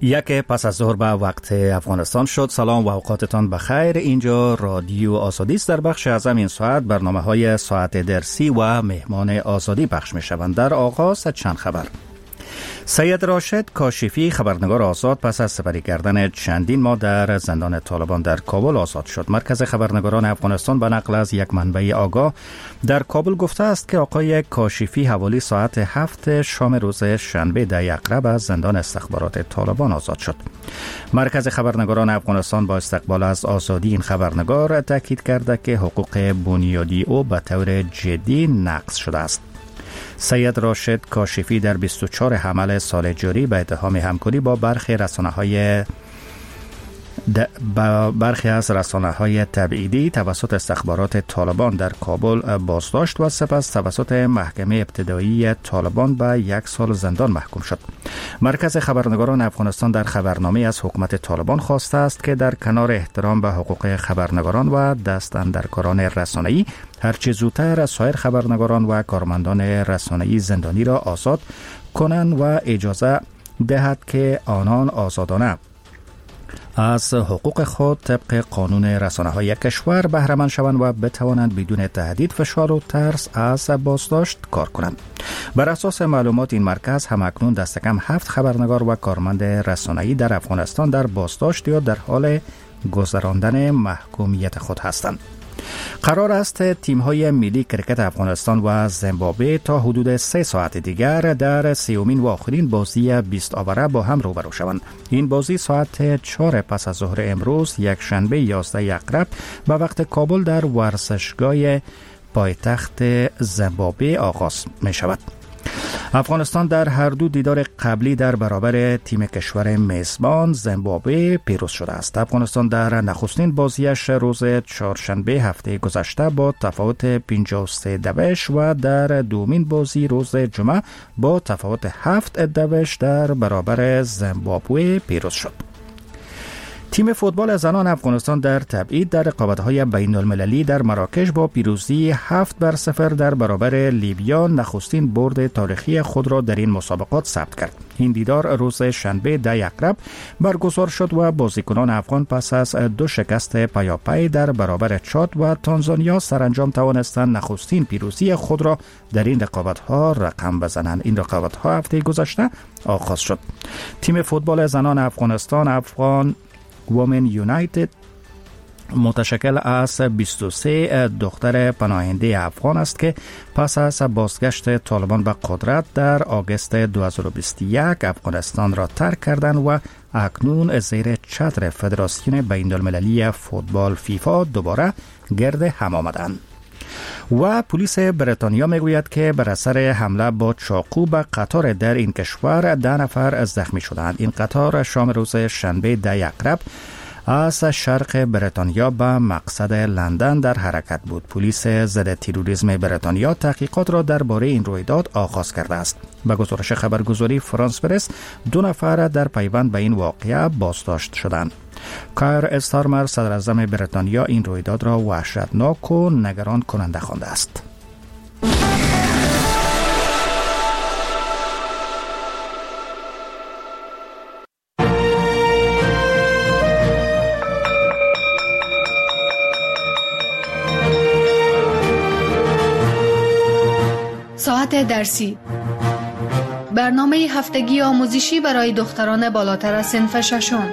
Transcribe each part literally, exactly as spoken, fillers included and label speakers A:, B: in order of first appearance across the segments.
A: یک پس از ظهر به وقت افغانستان شد. سلام و اوقاتتان بخیر. اینجا رادیو آزادی است. در بخش اعظم این ساعت برنامه های ساعت درسی و مهمان آزادی پخش می شوند. در آغاز چند خبر. سید راشد کاشفی خبرنگار آزاد پس از سپری کردن چندین ماه در زندان طالبان در کابل آزاد شد. مرکز خبرنگاران افغانستان به نقل از یک منبع آگاه در کابل گفته است که آقای کاشفی حوالی ساعت هفت شام روز شنبه ده یقرب از زندان استخبارات طالبان آزاد شد. مرکز خبرنگاران افغانستان با استقبال از آزادی این خبرنگار تاکید کرده که حقوق بنیادی او به طور جدی نقض شده است. سید راشد کاشفی در بیست و چهارم حمل سال جاری به اتهام همکاری با برخی رسانه‌های با برخی از رسانه‌های تبعیدی توسط استخبارات طالبان در کابل بازداشت و سپس توسط محکمه ابتدایی طالبان به یک سال زندان محکوم شد. مرکز خبرنگاران افغانستان در خبرنامه از حکومت طالبان خواسته است که در کنار احترام به حقوق خبرنگاران و دست اندرکاران رسانه‌ای هرچه زودتر سایر خبرنگاران و کارمندان رسانه‌ای زندانی را آزاد کنند و اجازه دهد که آنان آزادانه از حقوق خود طبق قانون رسانه‌های کشور بهره مند شوند و بتوانند بدون تهدید، فشار و ترس از بازداشت کار کنند. بر اساس معلومات این مرکز همکنون دست کم هفت خبرنگار و کارمند رسانه‌ای در افغانستان در بازداشت یا در حال گذراندن محکومیت خود هستند. قرار است تیم‌های ملی کرکت افغانستان و زیمبابوه تا حدود سه ساعت دیگر در سیومین و آخرین بازی بیست آوره با هم روبرو شوند. این بازی ساعت چهار پس از ظهر امروز یک شنبه یازده یقرب به وقت کابل در ورزشگاه پایتخت زیمبابوه آغاز می شود. افغانستان در هر دو دیدار قبلی در برابر تیم کشور میزبان زیمبابوه پیروز شده است. افغانستان در نخستین بازیش روز چهارشنبه هفته گذشته با تفاوت پنجاه و سه دویش و در دومین بازی روز جمعه با تفاوت هفت دویش در برابر زیمبابوه پیروز شد. تیم فوتبال زنان افغانستان در تبعید در رقابت‌های بین‌المللی در مراکش با پیروزی هفت بر صفر در برابر لیبیا نخستین برد تاریخی خود را در این مسابقات ثبت کرد. این دیدار روز شنبه ده یقرب برگزار شد و بازیکنان افغان پس از دو شکست پیاپی در برابر چاد و تانزانیا سرانجام توانستند نخستین پیروزی خود را در این رقابت‌ها رقم بزنند. این رقابت‌ها هفته گذشته آغاز شد. تیم فوتبال زنان افغانستان افغان وومن یونایتد متشکل از بیست و سه دختر پناهنده افغان است که پس از بازگشت طالبان به قدرت در آگوست دو هزار و بیست و یک افغانستان را ترک کردند و اکنون زیر چتر فدراسیون بین‌المللی فوتبال فیفا دوباره گرد هم آمدند. و پلیس بریتانیا میگوید که بر اثر حمله با چاقو به قطار در این کشور ده نفر زخمی شدند. این قطار شام روز شنبه ده یقرب از شرق بریتانیا به مقصد لندن در حرکت بود. پلیس ضد تروریسم بریتانیا تحقیقات را درباره این رویداد آغاز کرده است. به گزارش خبرگزاری فرانس پرس دو نفر در پیوند به این واقعه بازداشت شدند. کایر استارمر صدر اعظم بریتانیا این رویداد را وحشتناک و نگران کننده خوانده است.
B: ساعت درسی، برنامه هفتگی آموزشی برای دختران بالاتر از صنف ششم.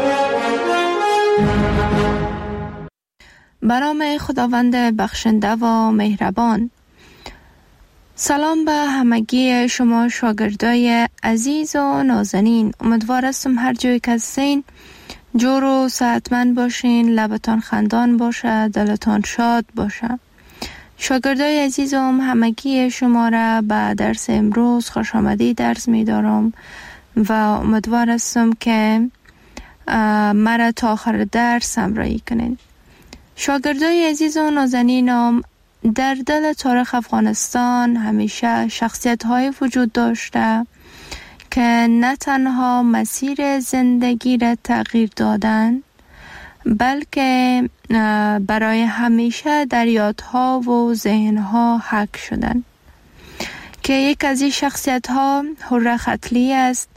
C: به نام خداوند بخشنده و مهربان. سلام به همگی شما شاگردای عزیز و نازنین. امیدوار هستم هر جایی که هستین جور و صحتمند باشین، لبتان خندان باشه، دلتان شاد باشه. شاگردای عزیزم همگی شما را به درس امروز خوش آمدید درس می دارم و امیدوار هستم که مرا تا آخر درس همراهی کنین. شاگردای عزیز و نازنینم، در دل تاریخ افغانستان همیشه شخصیت های وجود داشته که نه تنها مسیر زندگی را تغییر دادن، بلکه برای همیشه در یادها و ذهنها حک شدن. که یک از این شخصیت ها هوره ختلی است.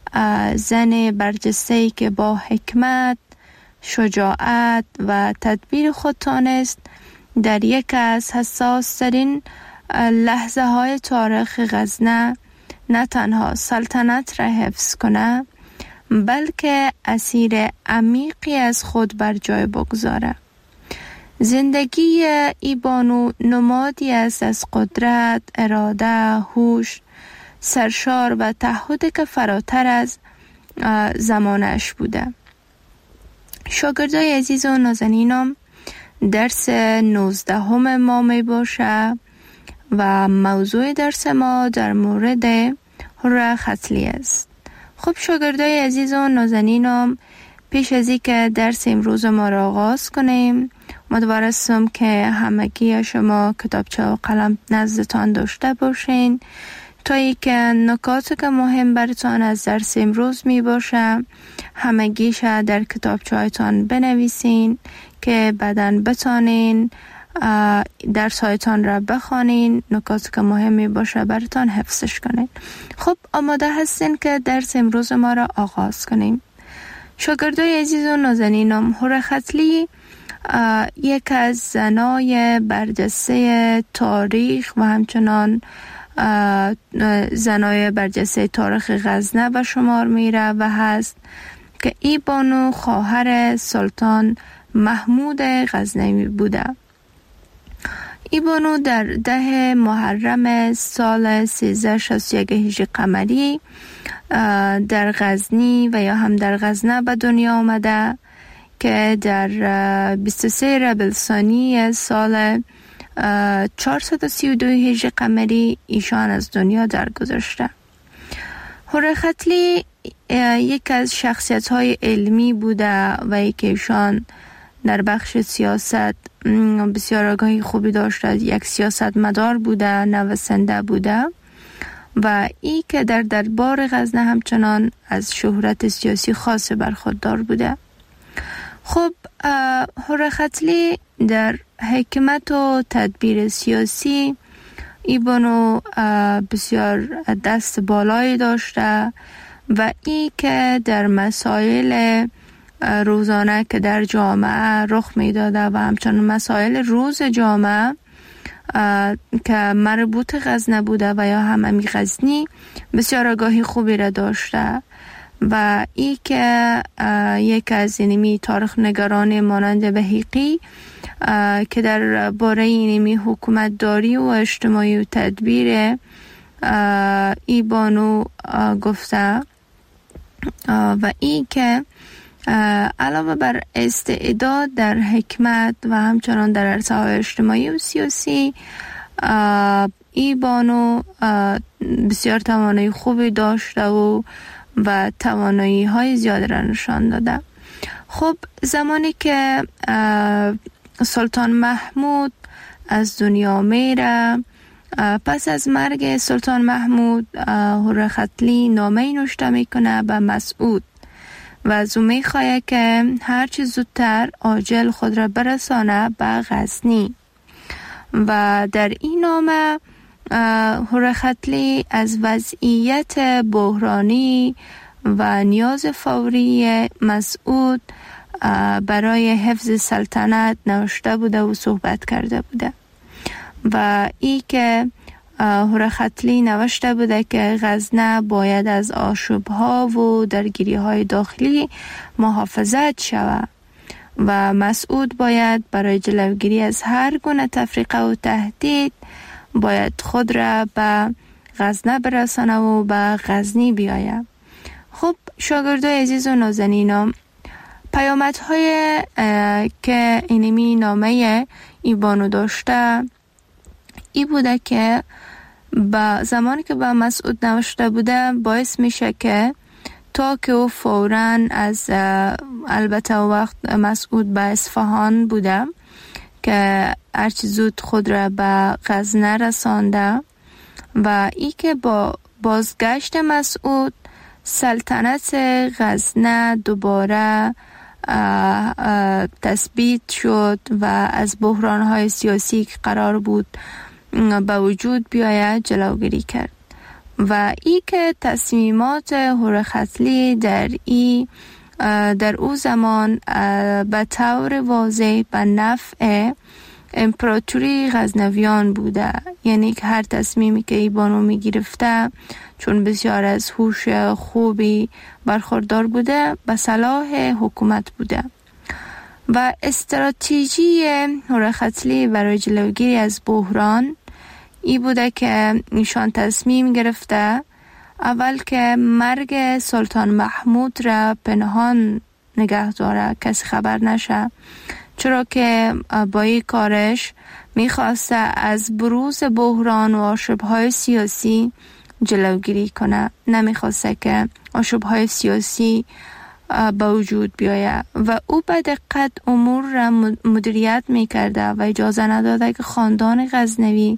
C: زن برجسته‌ای که با حکمت، شجاعت و تدبیر خود تانست در یک از حساس ترین لحظه های تاریخ غزنه نه تنها سلطنت را حفظ کنه بلکه اسیر عمیقی از خود بر جای بگذاره. زندگی ای بانو نمادی است از قدرت، اراده، هوش، سرشار و تعهد که فراتر از زمانش بوده. شاگردای عزیز و نازنینم، درس نوزدهم ما می باشه و موضوع درس ما در مورد حره ختلی است. خب شاگردای عزیز و نازنینم، پیش از اینکه درس امروز ما را آغاز کنیم امیدوار هستم که همگی شما کتابچه و قلم نزدتان داشته باشین تا اینکه نکاتی که مهم براتان از درس امروز می باشه همگیش در کتابچه هایتان بنویسین که بعداً بتانین درس هایتان را بخوانین، نکاتی که مهم می باشه براتان حفظش کنین. خب آماده هستین که درس امروز ما را آغاز کنیم. شاگردای عزیز و نازنینم، حره ختلی یک از زنای برجسته تاریخ و همچنان زنای برجسته تاریخ غزنه به شمار میره و هست که ای بانو خواهر سلطان محمود غزنوی بوده. ای بانو در ده محرم سال سیزده شصت و یک هجری قمری در غزنی و یا هم در غزنه به دنیا آمده که در بیست و سه ربیع الثانی سال چهارصد و سی و دو هجری قمری ایشان از دنیا درگذشته. حره ختلی یک از شخصیت‌های علمی بوده و یک ایشان در بخش سیاست بسیار آگاهی خوبی داشته، یک سیاست مدار بوده، نویسنده بوده و ای که در دربار غزنه همچنان از شهرت سیاسی خاص برخوردار بوده. خب حره ختلی در حکمت و تدبیر سیاسی ای بانو بسیار دست بالایی داشته و ای که در مسائل روزانه که در جامعه رخ می داده و همچنان مسائل روز جامعه که مربوط غزنه بوده و یا هممی غزنی بسیار آگاهی خوبی را داشته و ای که یک از اینمی تاریخ نگاران مانند بهیقی که در باره اینمی حکومت داری و اجتماعی و تدبیر ای بانو گفته و ای که علاوه بر استعداد در حکمت و همچنان در عرصه‌های اجتماعی و سیاسی ای بانو بسیار توانایی خوبی داشته و و توانایی های زیاد را نشان داده. خب زمانی که سلطان محمود از دنیا میره، پس از مرگ سلطان محمود حره ختلی نامه نوشته میکنه به مسعود و از او میخواه که هرچی زودتر عاجل خود را برسانه به غزنی و در این نامه حره ختلی از وضعیت بحرانی و نیاز فوری مسعود برای حفظ سلطنت نوشته بوده و صحبت کرده بوده و ای که حره ختلی نوشته بوده که غزنه باید از آشوب‌ها و درگیری‌های داخلی محافظت شود و مسعود باید برای جلوگیری از هر گونه تفریقه و تهدید باید خود را به غزنه برسانه و به غزنی بیاید. خب شاگردای عزیز و نازنینم، پیامدهای که اینمی نامه ای بانو داشته ای بوده که با زمانی که با مسعود نوشته بوده باعث میشه که تا که او فوراً از البته وقت مسعود به اصفهان بوده که هرچی زود خود را به غزنه رسانده و ای که با بازگشت مسعود سلطنت غزنه دوباره تثبیت شد و از بحران‌های سیاسی که قرار بود به وجود بیاید جلوگیری کرد و ای که تصمیمات هورختلی در ای در او زمان به طور واضح به نفع امپراتوری غزنویان بوده، یعنی که هر تصمیمی که ای بانو می گرفته چون بسیار از هوش خوبی برخوردار بوده به صلاح حکومت بوده. و استراتژی هورختلی برای جلوگیری از بحران ای بوده که ایشان تصمیم گرفته اول که مرگ سلطان محمود را پنهان نگه داره، کسی خبر نشه، چرا که با این کارش میخواسته از بروز بحران و آشوب‌های سیاسی جلوگیری کنه، نمیخواسته که آشوب‌های سیاسی به وجود بیاید و او به دقت امور را مدیریت میکرده و اجازه نداده که خاندان غزنوی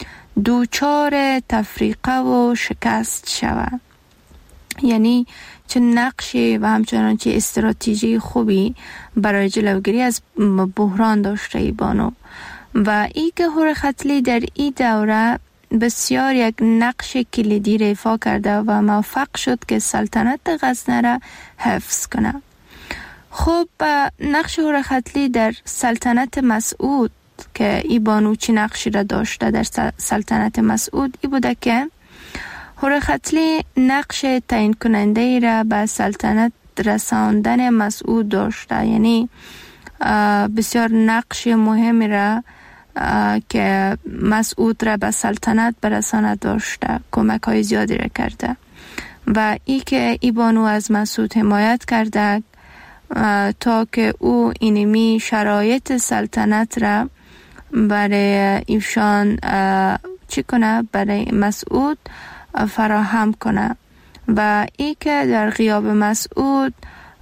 C: دوچار تفریقه و شکست شود. یعنی چه نقشی و همچنان چه استراتژی خوبی برای جلوگیری از بحران داشته ای بانو. و ای که هورختلی در این دوره بسیار یک نقش کلیدی را ایفا کرده و موفق شد که سلطنت غزنه را حفظ کنه. خب نقش هورختلی در سلطنت مسعود که ای بانو چی نقشی را داشته در سلطنت مسعود ای بوده که هورختلی نقش تعیین کننده ای را به سلطنت رساندن مسعود داشته، یعنی بسیار نقش مهمی را که مسعود را به سلطنت برسانه داشته، کمک های زیادی را کرده و ای که ای بانو از مسعود حمایت کرده تا که او اینمی شرایط سلطنت را برای ایشان چی کنه، برای مسعود فراهم کنه و ای که در غیاب مسعود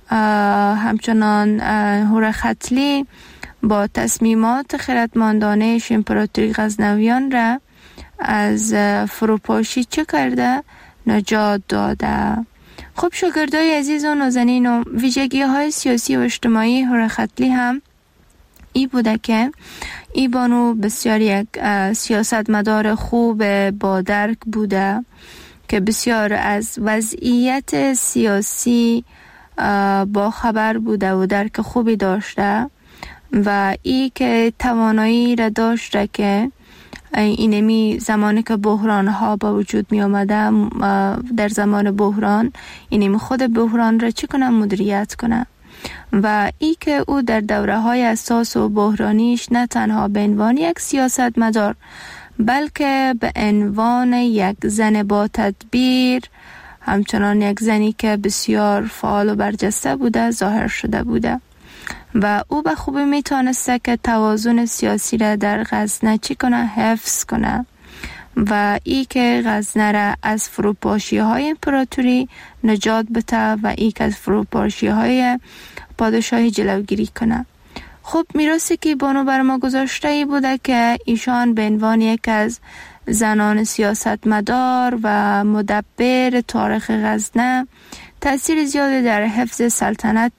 C: همچنان هورختلی با تصمیمات خردمندانه امپراتوری غزنویان را از فروپاشی چه کرده، نجات داده. خب شاگردای عزیز و نازنین و ویژگی های سیاسی و اجتماعی هورختلی هم ای بوده که ای بانو بسیار یک سیاستمدار خوب با درک بوده که بسیار از وضعیت سیاسی با خبر بوده و درک خوبی داشته و ای که توانایی را داشته که اینمی زمانی که بحران ها با وجود می آمده در زمان بحران اینمی خود بحران را چی کنه، مدیریت کنه و ای که او در دوره های اساس و بحرانیش نه تنها به عنوان یک سیاست مدار بلکه به عنوان یک زن با تدبیر، همچنان یک زنی که بسیار فعال و برجسته بوده ظاهر شده بوده و او به خوبی میتونسته که توازن سیاسی را در غزنه چی کنه، حفظ کنه و ای که غزنه را از فروپاشی های امپراتوری نجات بده و ای که از فروپاشی های پادشاهی جلوگیری کنه. خب میراثی که بانو بر ما گذاشته ای بوده که ایشان به عنوان یک از زنان سیاستمدار و مدبر تاریخ غزنه تأثیر زیادی در حفظ سلطنت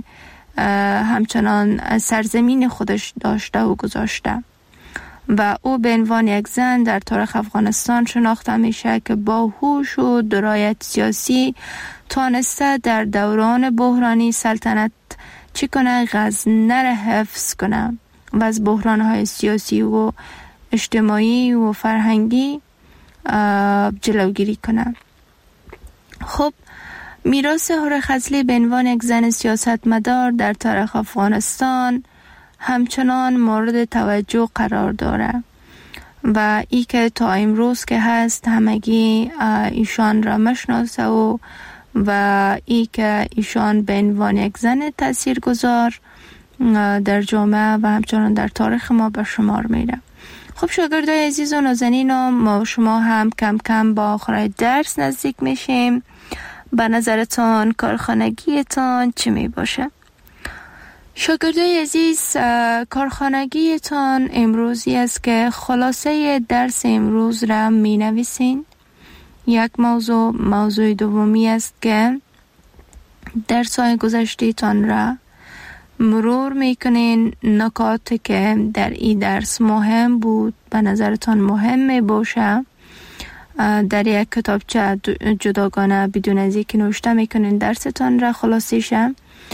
C: همچنان سرزمین خودش داشته و گذاشته و او به عنوان یک زن در تاریخ افغانستان شناخته میشه که با هوش و درایت سیاسی تانسته در دوران بحرانی سلطنت چی کنه، غزنه را حفظ کنه و از بحرانهای سیاسی و اجتماعی و فرهنگی جلوگیری کنه. خب میراث هورختلی به عنوان یک زن سیاستمدار در تاریخ افغانستان همچنان مورد توجه قرار داره و ای که تا امروز که هست همگی ایشان را مشناسه و و ای که ایشان به عنوان یک زن تاثیرگذار در جامعه و همچنان در تاریخ ما به شمار میره. خب شاگردای عزیز و نازنین، ما شما هم کم کم با آخر درس نزدیک میشیم. به نظرتان کارخانگیتان چی می باشه؟ شاگردای عزیز، کارخانگیتان امروزی است که خلاصه درس امروز را می نویسین. یک موضوع موضوع دومی است که درس‌های گذشته‌تان را مرور میکنین، نکاتی که در این درس مهم بود به نظرتان مهم می باشه در یک کتابچه جداگانه بدون از اینکه نوشته میکنین درستان را خلاصیشه.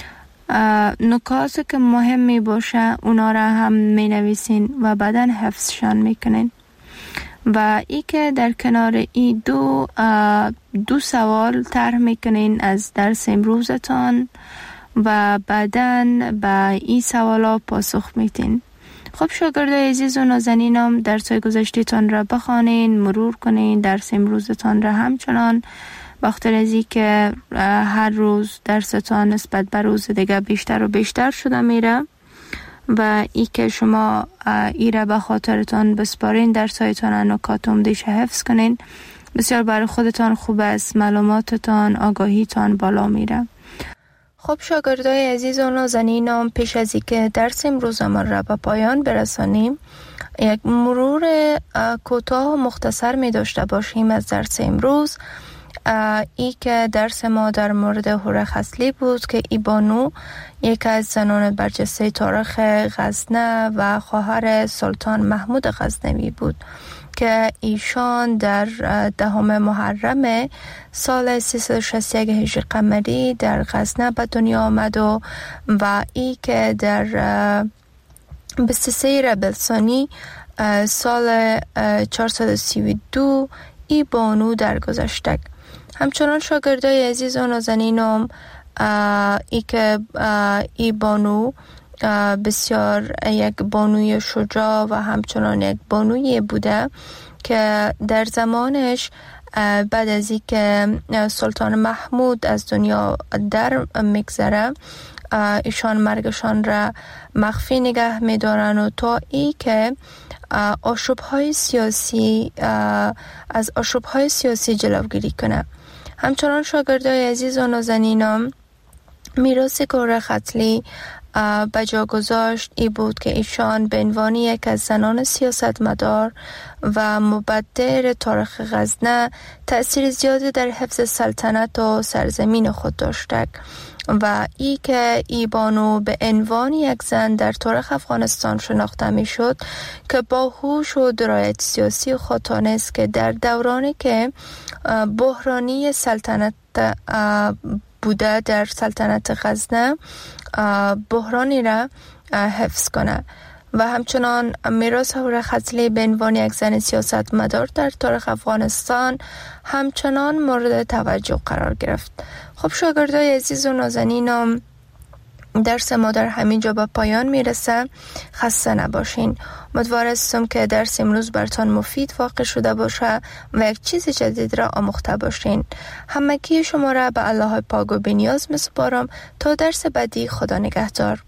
C: نکاتی که مهم می باشه اونا را هم می نویسین و بعدا حفظشان میکنین. و ای که در کنار این دو دو سوال طرح میکنین از درس امروزتان و بعدا به این سوالا پاسخ میتین. خب شاگردای عزیز و نازنینم، درس‌های گذشته‌تان را بخوانین، مرور کنین، درس امروزتان را همچنان. وقتی ازی که هر روز درستان نسبت به روز دیگه بیشتر و بیشتر شده میره و ای که شما ای را به خاطرتان بسپارین، درسایتان نکات عمده‌اش حفظ کنین، بسیار برای خودتان خوب است، معلوماتتان، آگاهیتان بالا میره. خب شاگردای عزیز و نازنینم، پیش از اینکه درس امروزمان را به پایان برسانیم، یک مرور کوتاه و مختصر می داشته باشیم از درس امروز. ای که درس ما در مورد هوره خصلی بود که ای بانو یک از زنان برجسته تاریخ غزنه و خواهر سلطان محمود غزنوی بود که ایشان در دهم محرم سال سیصد و شصت و یک هجری قمری در غزنه به دنیا آمد و و ای که در بیست و سه ربیع الثانی سال چهارصد و سی و دو ای بانو درگذشت. همچنان شاگردای عزیز و نازنینم، ای که ای بانو بسیار یک بانوی شجاع و همچنان یک بانوی بوده که در زمانش بعد از این که سلطان محمود از دنیا در میگذره، ایشان مرگشان را مخفی نگه میدارن و تا ای که آشوب‌های سیاسی از آشوب‌های سیاسی جلوگیری کنه. همچنان شاگردای عزیز و نازنینم، میراث هوره خصلی به جا گذاشت ای بود که ایشان به عنوان یک از زنان سیاستمدار و مبدر تاریخ غزنه تأثیر زیادی در حفظ سلطنت و سرزمین خود داشته و ای که ای بانو به عنوان یک زن در تاریخ افغانستان شناخته می شد که با هوش و درایت سیاسی خود تانست که در دورانی که بحرانی سلطنت بوده در سلطنت غزنه بحرانی را حفظ کنه و همچنان میراث هوره خصلی به عنوان یک زن سیاستمدار در تاریخ افغانستان همچنان مورد توجه قرار گرفت. خب شاگردای عزیز و نازنینم، درس ما در همین جا به پایان میرسه. خسته نباشین. امیدوار هستم که درس امروز براتون مفید واقع شده باشه و یک چیز جدید را آموخته باشین. همگی شما را به الله پاک و بی‌نیاز میسپارم تا درس بعدی. خدا نگهدار.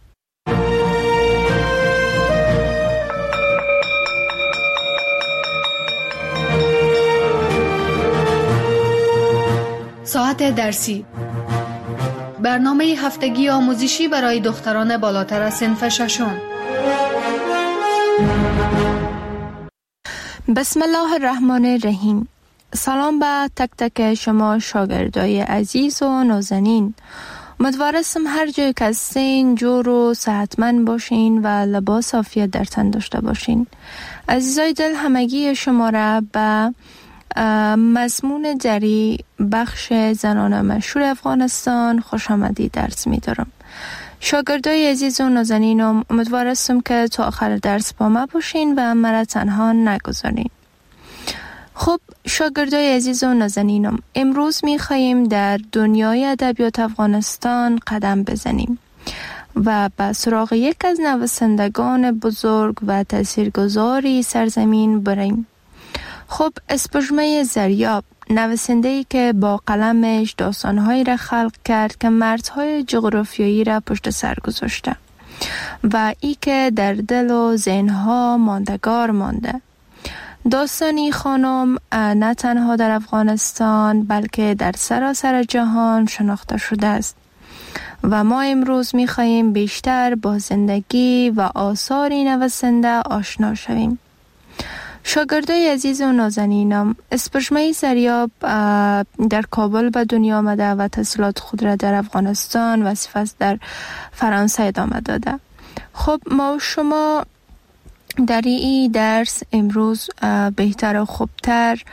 B: ساعت درسی، برنامه هفتگی آموزشی برای دختران بالاتر از صنف ششم.
C: بسم الله الرحمن الرحیم. سلام به تک تک شما شاگردای عزیز و نازنین. امیدوارم هر جای که هستین جور و صحتمند باشین و لباس عافیت در تن داشته باشین. عزیزای دل، همگی شما را به مضمون جری بخش زنان مشهور افغانستان خوش آمدید درس می دارم. شاگردای عزیز و نازنینم، امیدوار هستم که تا آخر درس با ما باشین و مرا تنها نگذارین. خب شاگردای عزیز و نازنینم، امروز می خواهیم در دنیای ادبیات افغانستان قدم بزنیم و به سراغ یک از نویسندگان بزرگ و تاثیرگذاری سرزمین بریم. خب اسپژمه زریاب، نویسنده‌ای که با قلمش داستان‌هایی را خلق کرد که مرزهای جغرافیایی را پشت سر گذاشته و ای که در دل و ذهن‌ها ماندگار مانده. داستانی خانم نه تنها در افغانستان بلکه در سراسر جهان شناخته شده است و ما امروز می‌خواهیم بیشتر با زندگی و آثار نویسنده آشنا شویم. شاگردای عزیز و نازنینم، اسپژمه زریاب در کابل به دنیا آمده و تحصیلات خود را در افغانستان و سپس در فرانسه ادامه داده. خب ما و شما در این درس امروز بهتر و خوبتر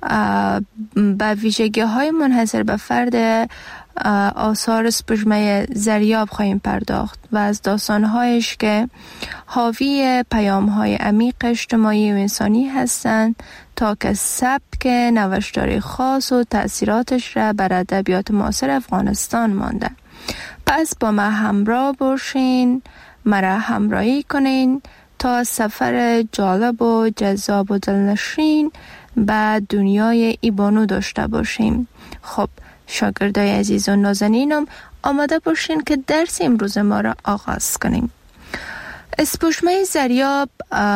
C: به ویژگی های منحصر به فرد آثار سپوږمۍ زریاب خواهیم پرداخت و از داستانهایش که حاوی پیام های عمیق اجتماعی و انسانی هستند تا که سبک نوشتاری خاص و تأثیراتش را بر ادبیات معاصر افغانستان مانده. پس با ما همراه باشین، مرا همراهی کنین تا سفر جالب و جذاب و دلنشین به دنیای ای بانو داشته باشیم. خب شاگردای عزیز و نازنینم آماده باشین که درس امروز ما را آغاز کنیم. سپوږمۍ زریاب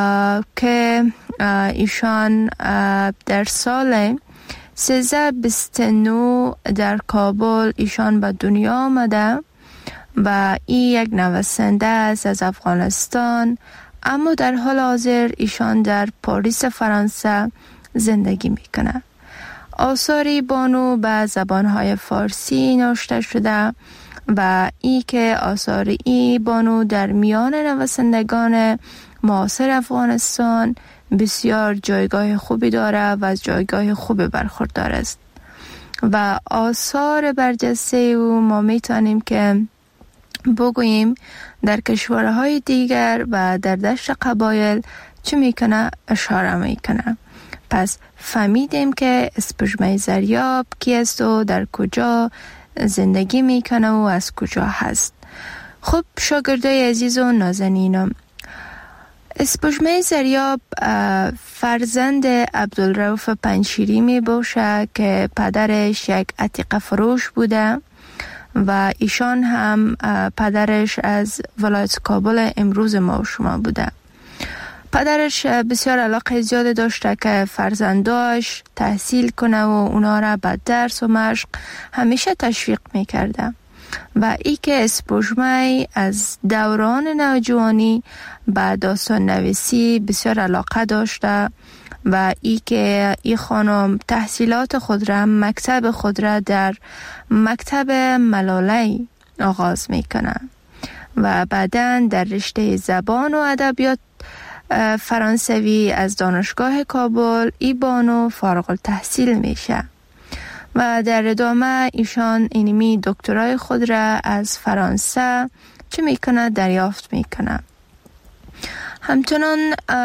C: که ایشان در سال سیزده بیست و نه در کابل ایشان به دنیا آمده و این یک نویسنده است از افغانستان، اما در حال حاضر ایشان در پاریس فرانسه زندگی میکنه. آثاری بانو به زبانهای فارسی نوشته شده و ای که آثار ای بانو در میان نویسندگان معاصر افغانستان بسیار جایگاه خوبی داره و از جایگاه خوبی برخوردار است و آثار برجسته او ما میتونیم که بگوییم در کشورهای دیگر و در دشت قبایل چه میکنه اشاره میکنه. پس فهمیدیم که سپوږمۍ زریاب کی است و در کجا زندگی میکنه و از کجا هست. خب شاگردای عزیز و نازنینم، سپوږمۍ زریاب فرزند عبدالرؤف پنجشیری می باشه که پدرش یک عتیقه فروش بوده و ایشان هم پدرش از ولایت کابل امروز ما و شما بوده. پدرش بسیار علاقه زیاد داشته که فرزنداش تحصیل کنه و اونا را به درس و مشق همیشه تشویق میکرده و ای که سپوږمۍ از دوران نوجوانی به داستان نویسی بسیار علاقه داشته و ای که ای خانم تحصیلات خود را مکتب خود را در مکتب ملالی آغاز میکنه و بعداً در رشته زبان و ادبیات فرانسوی از دانشگاه کابل ای بانو فارغ التحصیل میشه و در ادامه ایشان اینمی دکترای خود را از فرانسه چه میکنه دریافت میکنه. همچنان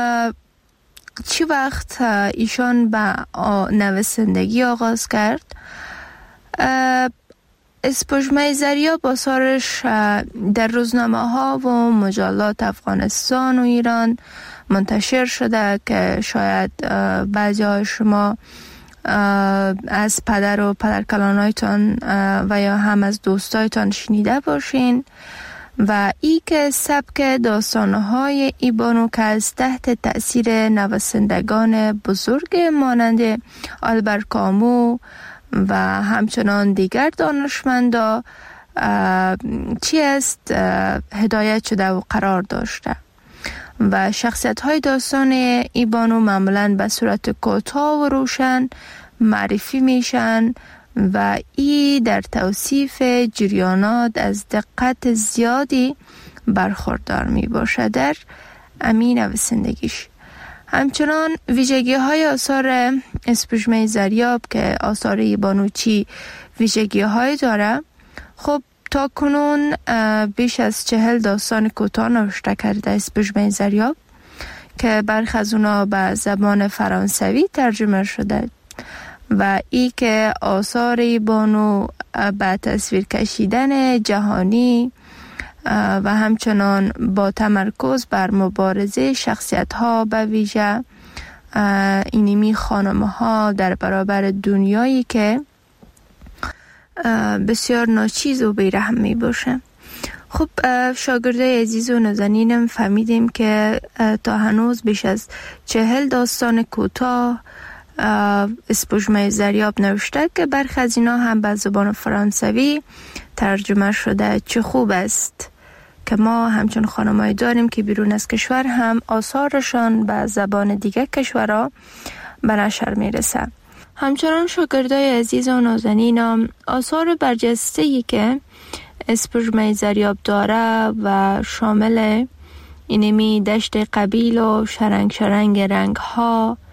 C: چی وقت ایشان به نویسندگی آغاز کرد، سپوږمۍ زریاب آثارش در روزنامه ها و مجلات افغانستان و ایران منتشر شده که شاید بعضی های شما از پدر و پدرکلانایتان و یا هم از دوستایتان شنیده باشین و ای که سبک داستانهای ای بانو که از تحت تأثیر نویسندگان بزرگ مانند آلبر کامو و همچنان دیگر دانشمندا چی است هدایت شده و قرار داشته و شخصیت های داستان ای بانو معمولاً به صورت کوتاه و روشن معرفی میشن و ای در توصیف جریانات از دقت زیادی برخوردار می باشه در امین نویسندگیش. همچنان ویژگی های آثار سپوږمۍ زریاب که آثار ای بانو چی ویژگی های داره، خب تا کنون بیش از چهل داستان کوتاه نوشته کرده سپوږمۍ زریاب که برخی از اونا به زبان فرانسوی ترجمه شده و ای که آثار ای بانو به تصویر کشیدن جهانی و همچنان با تمرکز بر مبارزه شخصیت ها به ویژه اینیمی خانم ها در برابر دنیایی که بسیار ناچیز و بیرحم می باشه. خب شاگردای عزیز و نازنینم فهمیدیم که تا هنوز بیش از چهل داستان کوتاه سپوږمۍ زریاب نوشته که برخی از اینا هم به زبان فرانسوی ترجمه شده. چه خوب است که ما همچون خانمایی داریم که بیرون از کشور هم آثارشان به زبان دیگر کشورها به نشر میرسه. همچنان شاگردای عزیز و نازنینم آثار برجسته‌ای که سپوږمۍ زریاب داره و شامل اینمی دشت قبیل و شرنگ شرنگ رنگ ها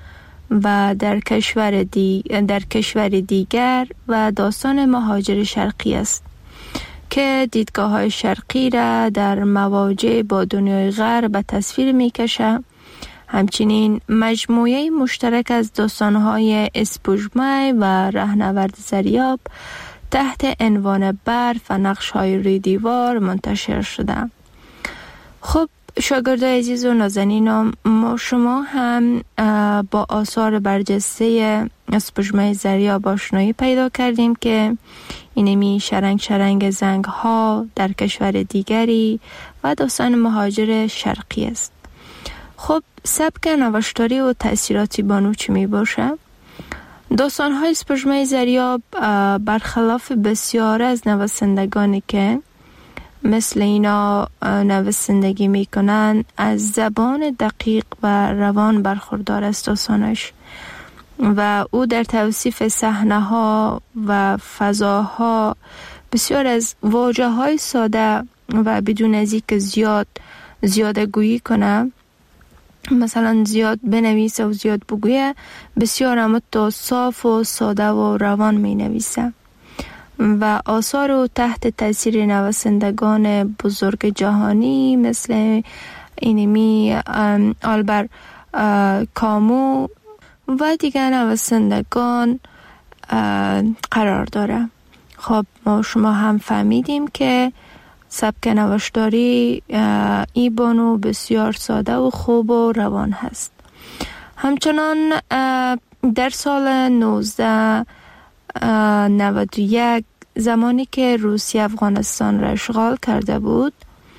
C: و در کشور, دی... در کشور دیگر و داستان مهاجر شرقی است که دیدگاه های شرقی را در مواجه با دنیای غرب به تصویر می کشه. همچنین مجموعه مشترک از داستان های اسپوژمه و رهنورد زریاب تحت عنوان برف و نقش های روی دیوار منتشر شده. خب شاگردای عزیز و نازنینم، ما شما هم با آثار برجسته اسپوژمه زریاب آشنایی پیدا کردیم که اینمی شرنگ شرنگ زنگ ها در کشور دیگری و داستان مهاجر شرقی است. خب سبک نوشتاری و تأثیراتی بانو چی می باشه؟ داستان های اسپوژمه زریاب برخلاف بسیار از نویسندگانی که مثل اینا نویسندگی میکنن از زبان دقیق و روان برخوردار است داستانش و او در توصیف صحنه ها و فضاها بسیار از واژه های ساده و بدون از اینکه زیاد زیاده گویی کنه، مثلا زیاد بنویسه و زیاد بگویه، بسیار هم تو صاف و ساده و روان می نویسه و آثار و تحت تاثیر نویسندگان بزرگ جهانی مثل اینمی آلبر کامو و دیگر نویسندگان قرار داره. خب ما شما هم فهمیدیم که سبک نوشتاری ای بانو بسیار ساده و خوب و روان هست. همچنان در سال نوزده نود و یک زمانی که روسیه افغانستان را اشغال کرده بود،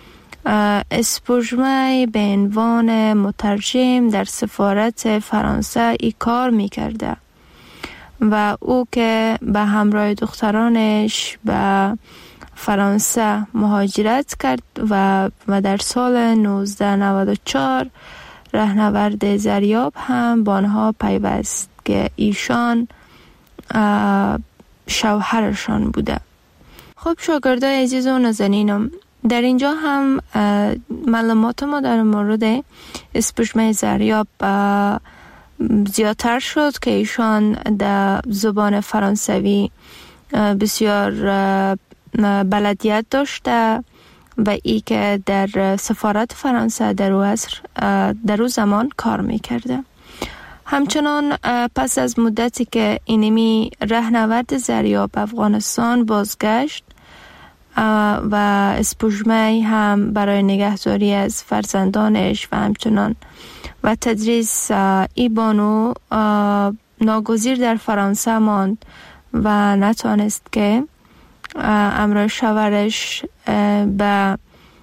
C: اسپوژمه به عنوان مترجم در سفارت فرانسه ای کار می کرده و او که به همراه دخترانش به فرانسه مهاجرت کرد و و در سال نوزده نود و چهار رهنورد زریاب هم با آنها پیوست که ایشان شوهرشان بوده. خب شاگردای عزیز و نازنینم، در اینجا هم معلومات ما در مورد اسپوژمه زریاب زیادتر شد که ایشان در زبان فرانسوی بسیار بلدیت داشته و ای که در سفارت فرانسه در او عصر در او زمان کار میکرده. همچنان پس از مدتی که اینمی رهنورد زریاب افغانستان بازگشت و اسپوژمه هم برای نگهداری از فرزندانش و همچنان و تدریس ای بانو ناگزیر در فرانسه ماند و نتوانست که امرای شوهرش به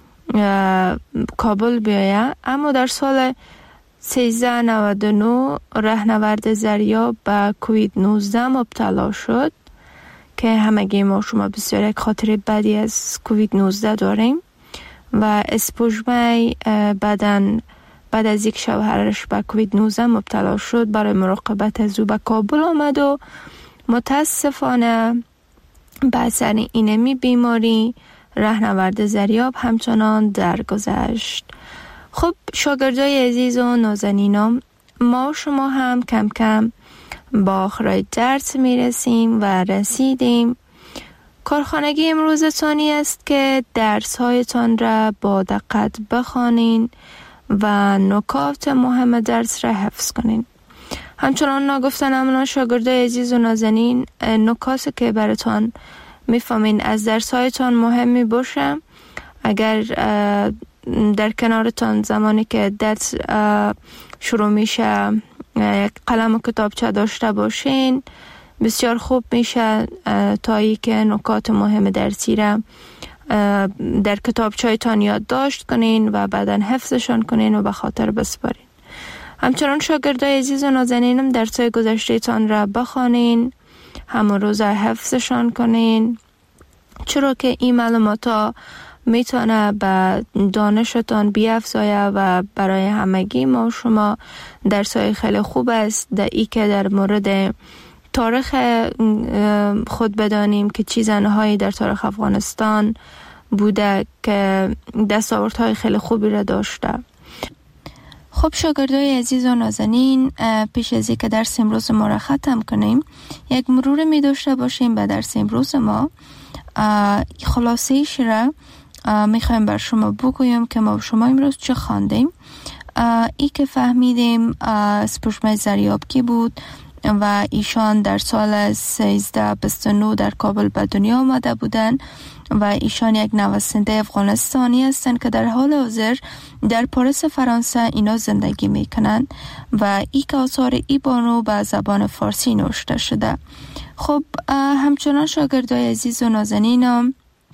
C: کابل بیاید. اما در سال سیزده نود و نه رهنورد زریاب به کووید نوزده مبتلا شد که همگی ما شما بسیار یک خاطر بدی از کووید نوزده داریم و اسپوژمه بعدن بعد از یک شوهرش به کووید نوزده مبتلا شد برای مراقبت از او به کابل آمد و متاسفانه به اثر اینمی بیماری رهنورد زریاب همچنان درگذشت. خب شاگردای عزیز و نازنینم، ما شما هم کم کم با آخرای درس میرسیم و رسیدیم. کارخانگی امروزتانی است که درس هایتان را با دقت بخوانین و نکات مهم درس را حفظ کنین. همچنان نگفتن امنا شاگردای عزیز و نازنین، نکاتی که براتان میفهمین از درس هایتان مهم می باشه. اگر در کنارتان زمانی که درس شروع میشه یک قلم و کتابچه داشته باشین بسیار خوب میشه تا ای که نکات مهم درسی را در کتابچه‌تان یادداشت کنین و بعداً حفظشان کنین و به خاطر بسپارین. همچنان شاگردای عزیز و نازنینم درس‌های گذشته تان را بخوانین، همون روز حفظشان کنین، چرا که این معلومات ها میتونه به دانشتان بیافزایه و برای همگی ما شما درس‌های خیلی خوب است. در ای که در مورد تاریخ خود بدانیم که چه زنهایی در تاریخ افغانستان بوده که دستاوردهای خیلی خوبی را داشته. خب شاگردای عزیز و نازنین، پیش از اینکه درس امروز ما را ختم کنیم یک مرور می داشته باشیم به درس امروز ما. خلاصه‌ایش را می خوایم بر شما بگویم که ما شما امروز چه خواندیم. ای که فهمیدیم سپوږمۍ ضریاب کی بود و ایشان در سال سیزده بیست و نه در کابل به دنیا آمده بودند و ایشان یک نویسنده افغانستانی هستند که در حال حاضر در پاریس فرانسه اینا زندگی میکنند و ای که آثار ای بانو به زبان فارسی نوشته شده. خب همچنان شاگردای عزیز و نازنینم،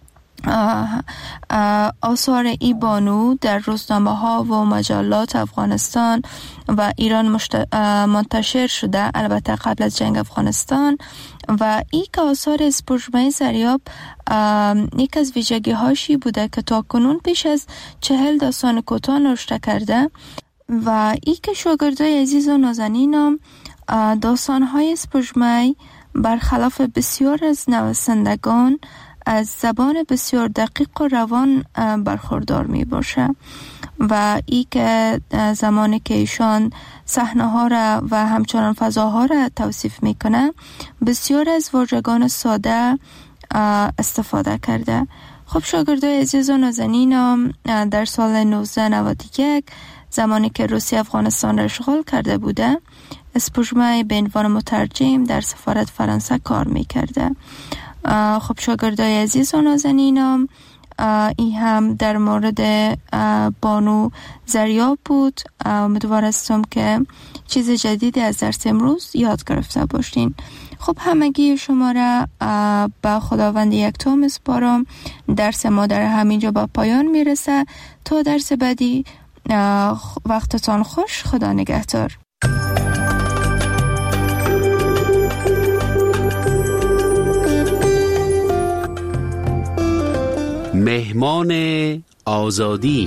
C: آثار ای بانو در روزنامه ها و مجلات افغانستان و ایران مشت... منتشر شده، البته قبل از جنگ افغانستان. و ای که آثار سپوږمۍ ضریاب یک از ویژگی هاشی بوده که تا کنون پیش از چهل داستان کوتاه نوشته کرده و ای که شاگردای عزیز و نازنینم، داستان های سپوږمۍ برخلاف بسیار از نویسندگان از زبان بسیار دقیق و روان برخوردار می باشه و ای که زمانی که ایشان صحنه ها را و همچنان فضاها را توصیف می کنه بسیار از واژگان ساده استفاده کرده. خب شاگردای عزیز و نازنینم، در سال نوزده نود و یک زمانی که روسیه افغانستان را اشغال کرده بوده، سپوږمۍ به عنوان مترجم در سفارت فرانسه کار می کرده. خب شاگردای عزیز و نازنینم، این هم در مورد بانو ضریاب بود. امیدوار هستم که چیز جدیدی از درس امروز یاد گرفته باشین. خب همگی شما را به خداوند یکتا میسپارم. درس ما در همینجا به پایان میرسه. تا درس بعدی وقتتان خوش. خدا نگهدار.
D: مهمان آزادی.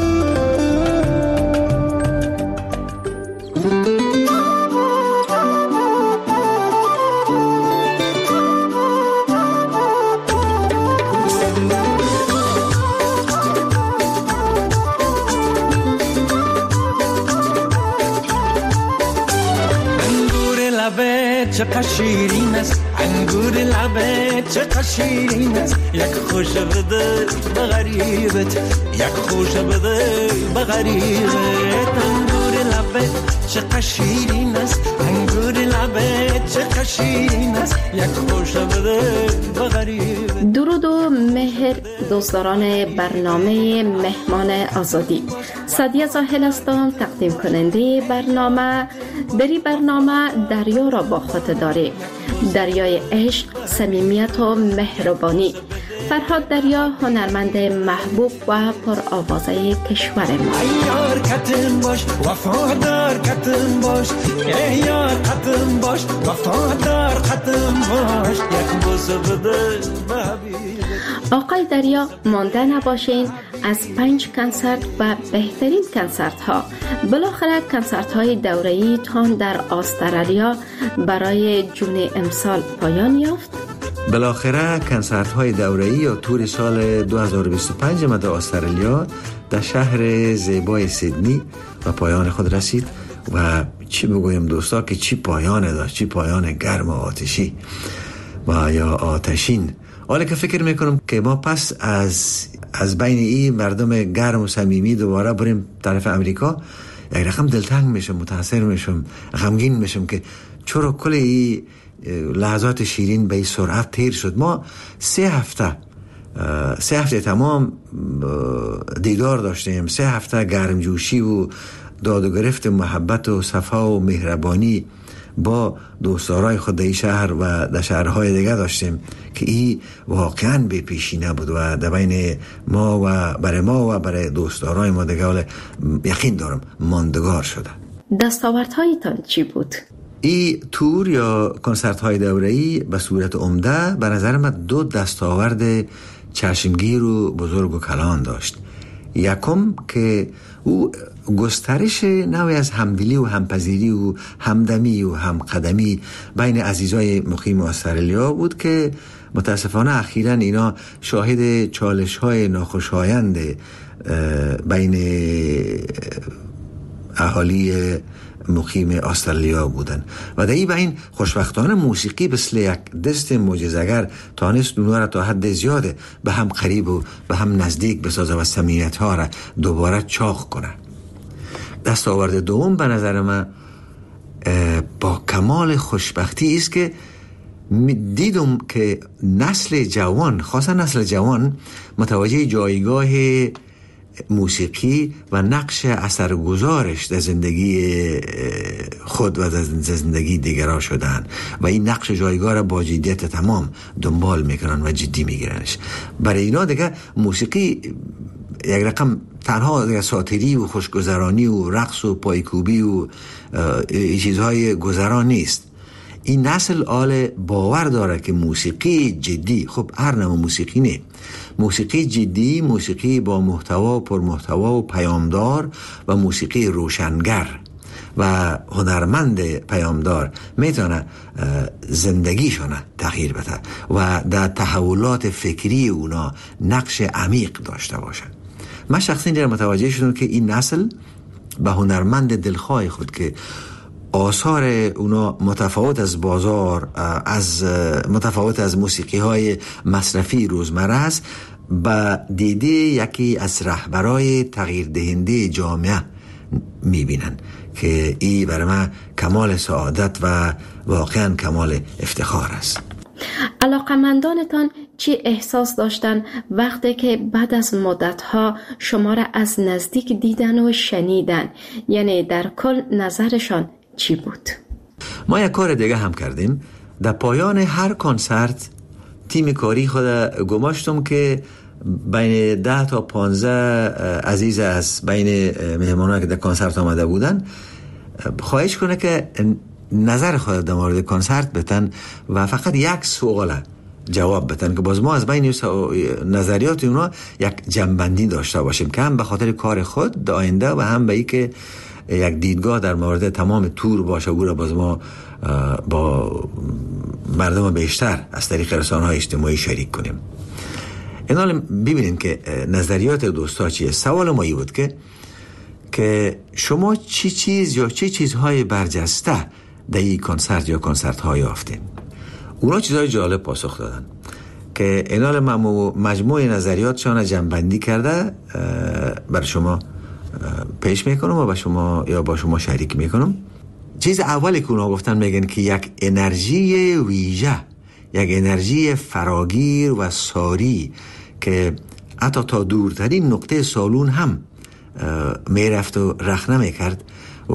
E: چقدر شیرین است انگور لبه، چقدر شیرین است یک خوش بده به غریبت، یک خوش بده به غریبت. انگور لبه چقدر شیرین است انگور لبه، چقدر شیرین است یک خوش بده به غریبت.
F: درود و مهر دوستداران برنامه مهمان آزادی. سادیه زاهل هستم، تقدیم کننده برنامه. در این برنامه دریا را با خود داریم، دریای عشق، صمیمیت و مهربانی. فرهاد دریا هنرمند محبوب و پرآوازه کشور ما.
E: یار کتن باش وفادار کتن باش، یار کتن باش وفادار کتن باش، یک بوسه بده حبیبی.
F: آقای دریا مانده نباشین از پنج کنسرت و بهترین کنسرت ها. بالاخره کنسرت های دوره‌ای تان در استرالیا برای جون امسال پایان یافت.
G: بالاخره کنسرت های دوره‌ای یا تور سال دو هزار و بیست و پنج ما در استرالیا در شهر زیبای سیدنی و پایان خود رسید و چی بگویم دوستا که چی پایان داشت، چی پایان گرم و آتشی و یا آتشین. حالا که فکر میکنم که ما پس از از بین این مردم گرم و صمیمی دوباره بریم طرف امریکا، یک رقم دلتنگ میشم، متاثر میشم، غمگین میشم که چرا کل این لحظات شیرین به این سرعت تیر شد. ما سه هفته سه هفته تمام دیدار داشتیم، سه هفته گرمجوشی و داد و گرفت محبت و صفا و مهربانی با دوستدارای خود در شهر و در شهرهای دیگه داشتیم که این واقعا بی پیشینه بود و در بین ما و برای ما و برای دوستدارای ما دیگه یقین دارم ماندگار شده.
F: دستاوردهایتان چی بود؟
G: این تور یا کنسرت های دوره‌ای به صورت عمده به نظر من دو دستاورد چشمگیر و بزرگ و کلان داشت. یکم که او گسترش نوعی از همدلی و همپذیری و همدمی و همقدمی بین عزیزای مقیم استرالیا بود که متاسفانه اخیراً اینا شاهد چالش های ناخوشایند بین اهالی مقیم استرالیا بودن و در این بین خوشبختانه موسیقی مثل یک دست معجزه‌گر تانست اونها را تا حد زیاده به هم قریب و به هم نزدیک بسازه و صمیمیت ها را دوباره چاق کنه. دستاورد دوم به نظر من با کمال خوشبختی است که دیدم که نسل جوان، خاصا نسل جوان، متوجه جایگاه موسیقی و نقش اثرگذارش در زندگی خود و در زندگی دیگران شدن و این نقش جایگاه را با جدیت تمام دنبال میکنن و جدی میگیرنش. برای اینا دیگه موسیقی یک رقم تنها دیگه ساتری و خوشگذرانی و رقص و پایکوبی و چیزهای گذران نیست. این نسل آل باور داره که موسیقی جدی، خب هر نوع موسیقی نه، موسیقی جدی، موسیقی با محتوا و پرمحتوا و پیامدار و موسیقی روشنگر و هنرمند پیامدار میتونه زندگیشون تغییر بده و در تحولات فکری اونا نقش عمیق داشته باشه. من شخصی در متوجه شدم که این نسل به هنرمند دلخواه خود که آثار اونا متفاوت از بازار، از متفاوت از موسیقی های مصرفی روزمره است، با دیده یکی از رهبرای تغییر دهنده جامعه میبینن که این برای من کمال سعادت و واقعا کمال افتخار است.
F: علاقمندانتان چی احساس داشتن وقتی که بعد از مدتها شما را از نزدیک دیدن و شنیدن؟ یعنی در کل نظرشان چی بود؟
G: ما یک کار دیگه هم کردیم. در پایان هر کنسرت تیم کاری خود گماشتم که بین ده تا پانزده عزیز از بین مهمانان که در کنسرت آمده بودن خواهش کنه که نظر خود در مورد کنسرت بتن و فقط یک سوال جواب بتن که باز ما از بین نظریات اونا یک جنبندی داشته باشیم که هم به خاطر کار خود در آینده و هم به ای که یک دیدگاه در مورد تمام تور باشه و باز ما با مردم بیشتر از طریق رسانه‌های اجتماعی شریک کنیم. اینا ببینید که نظریات دوستا چیه. سوال ما این بود که که شما چی چیز یا چی چیزهای برجسته در این کنسرت یا کنسرت ها یافتین؟ اونا چیزهای جالب پاسخ دادن که اینا مجموعه نظریاتشان جمع‌بندی کرده بر شما پیش میکنم و با شما یا با شما شریک میکنم. چیز اولی که اونا گفتن میگن که یک انرژی ویژه، یک انرژی فراگیر و ساری که حتی تا دورترین نقطه سالون هم میرفت و رخ نمیکرد و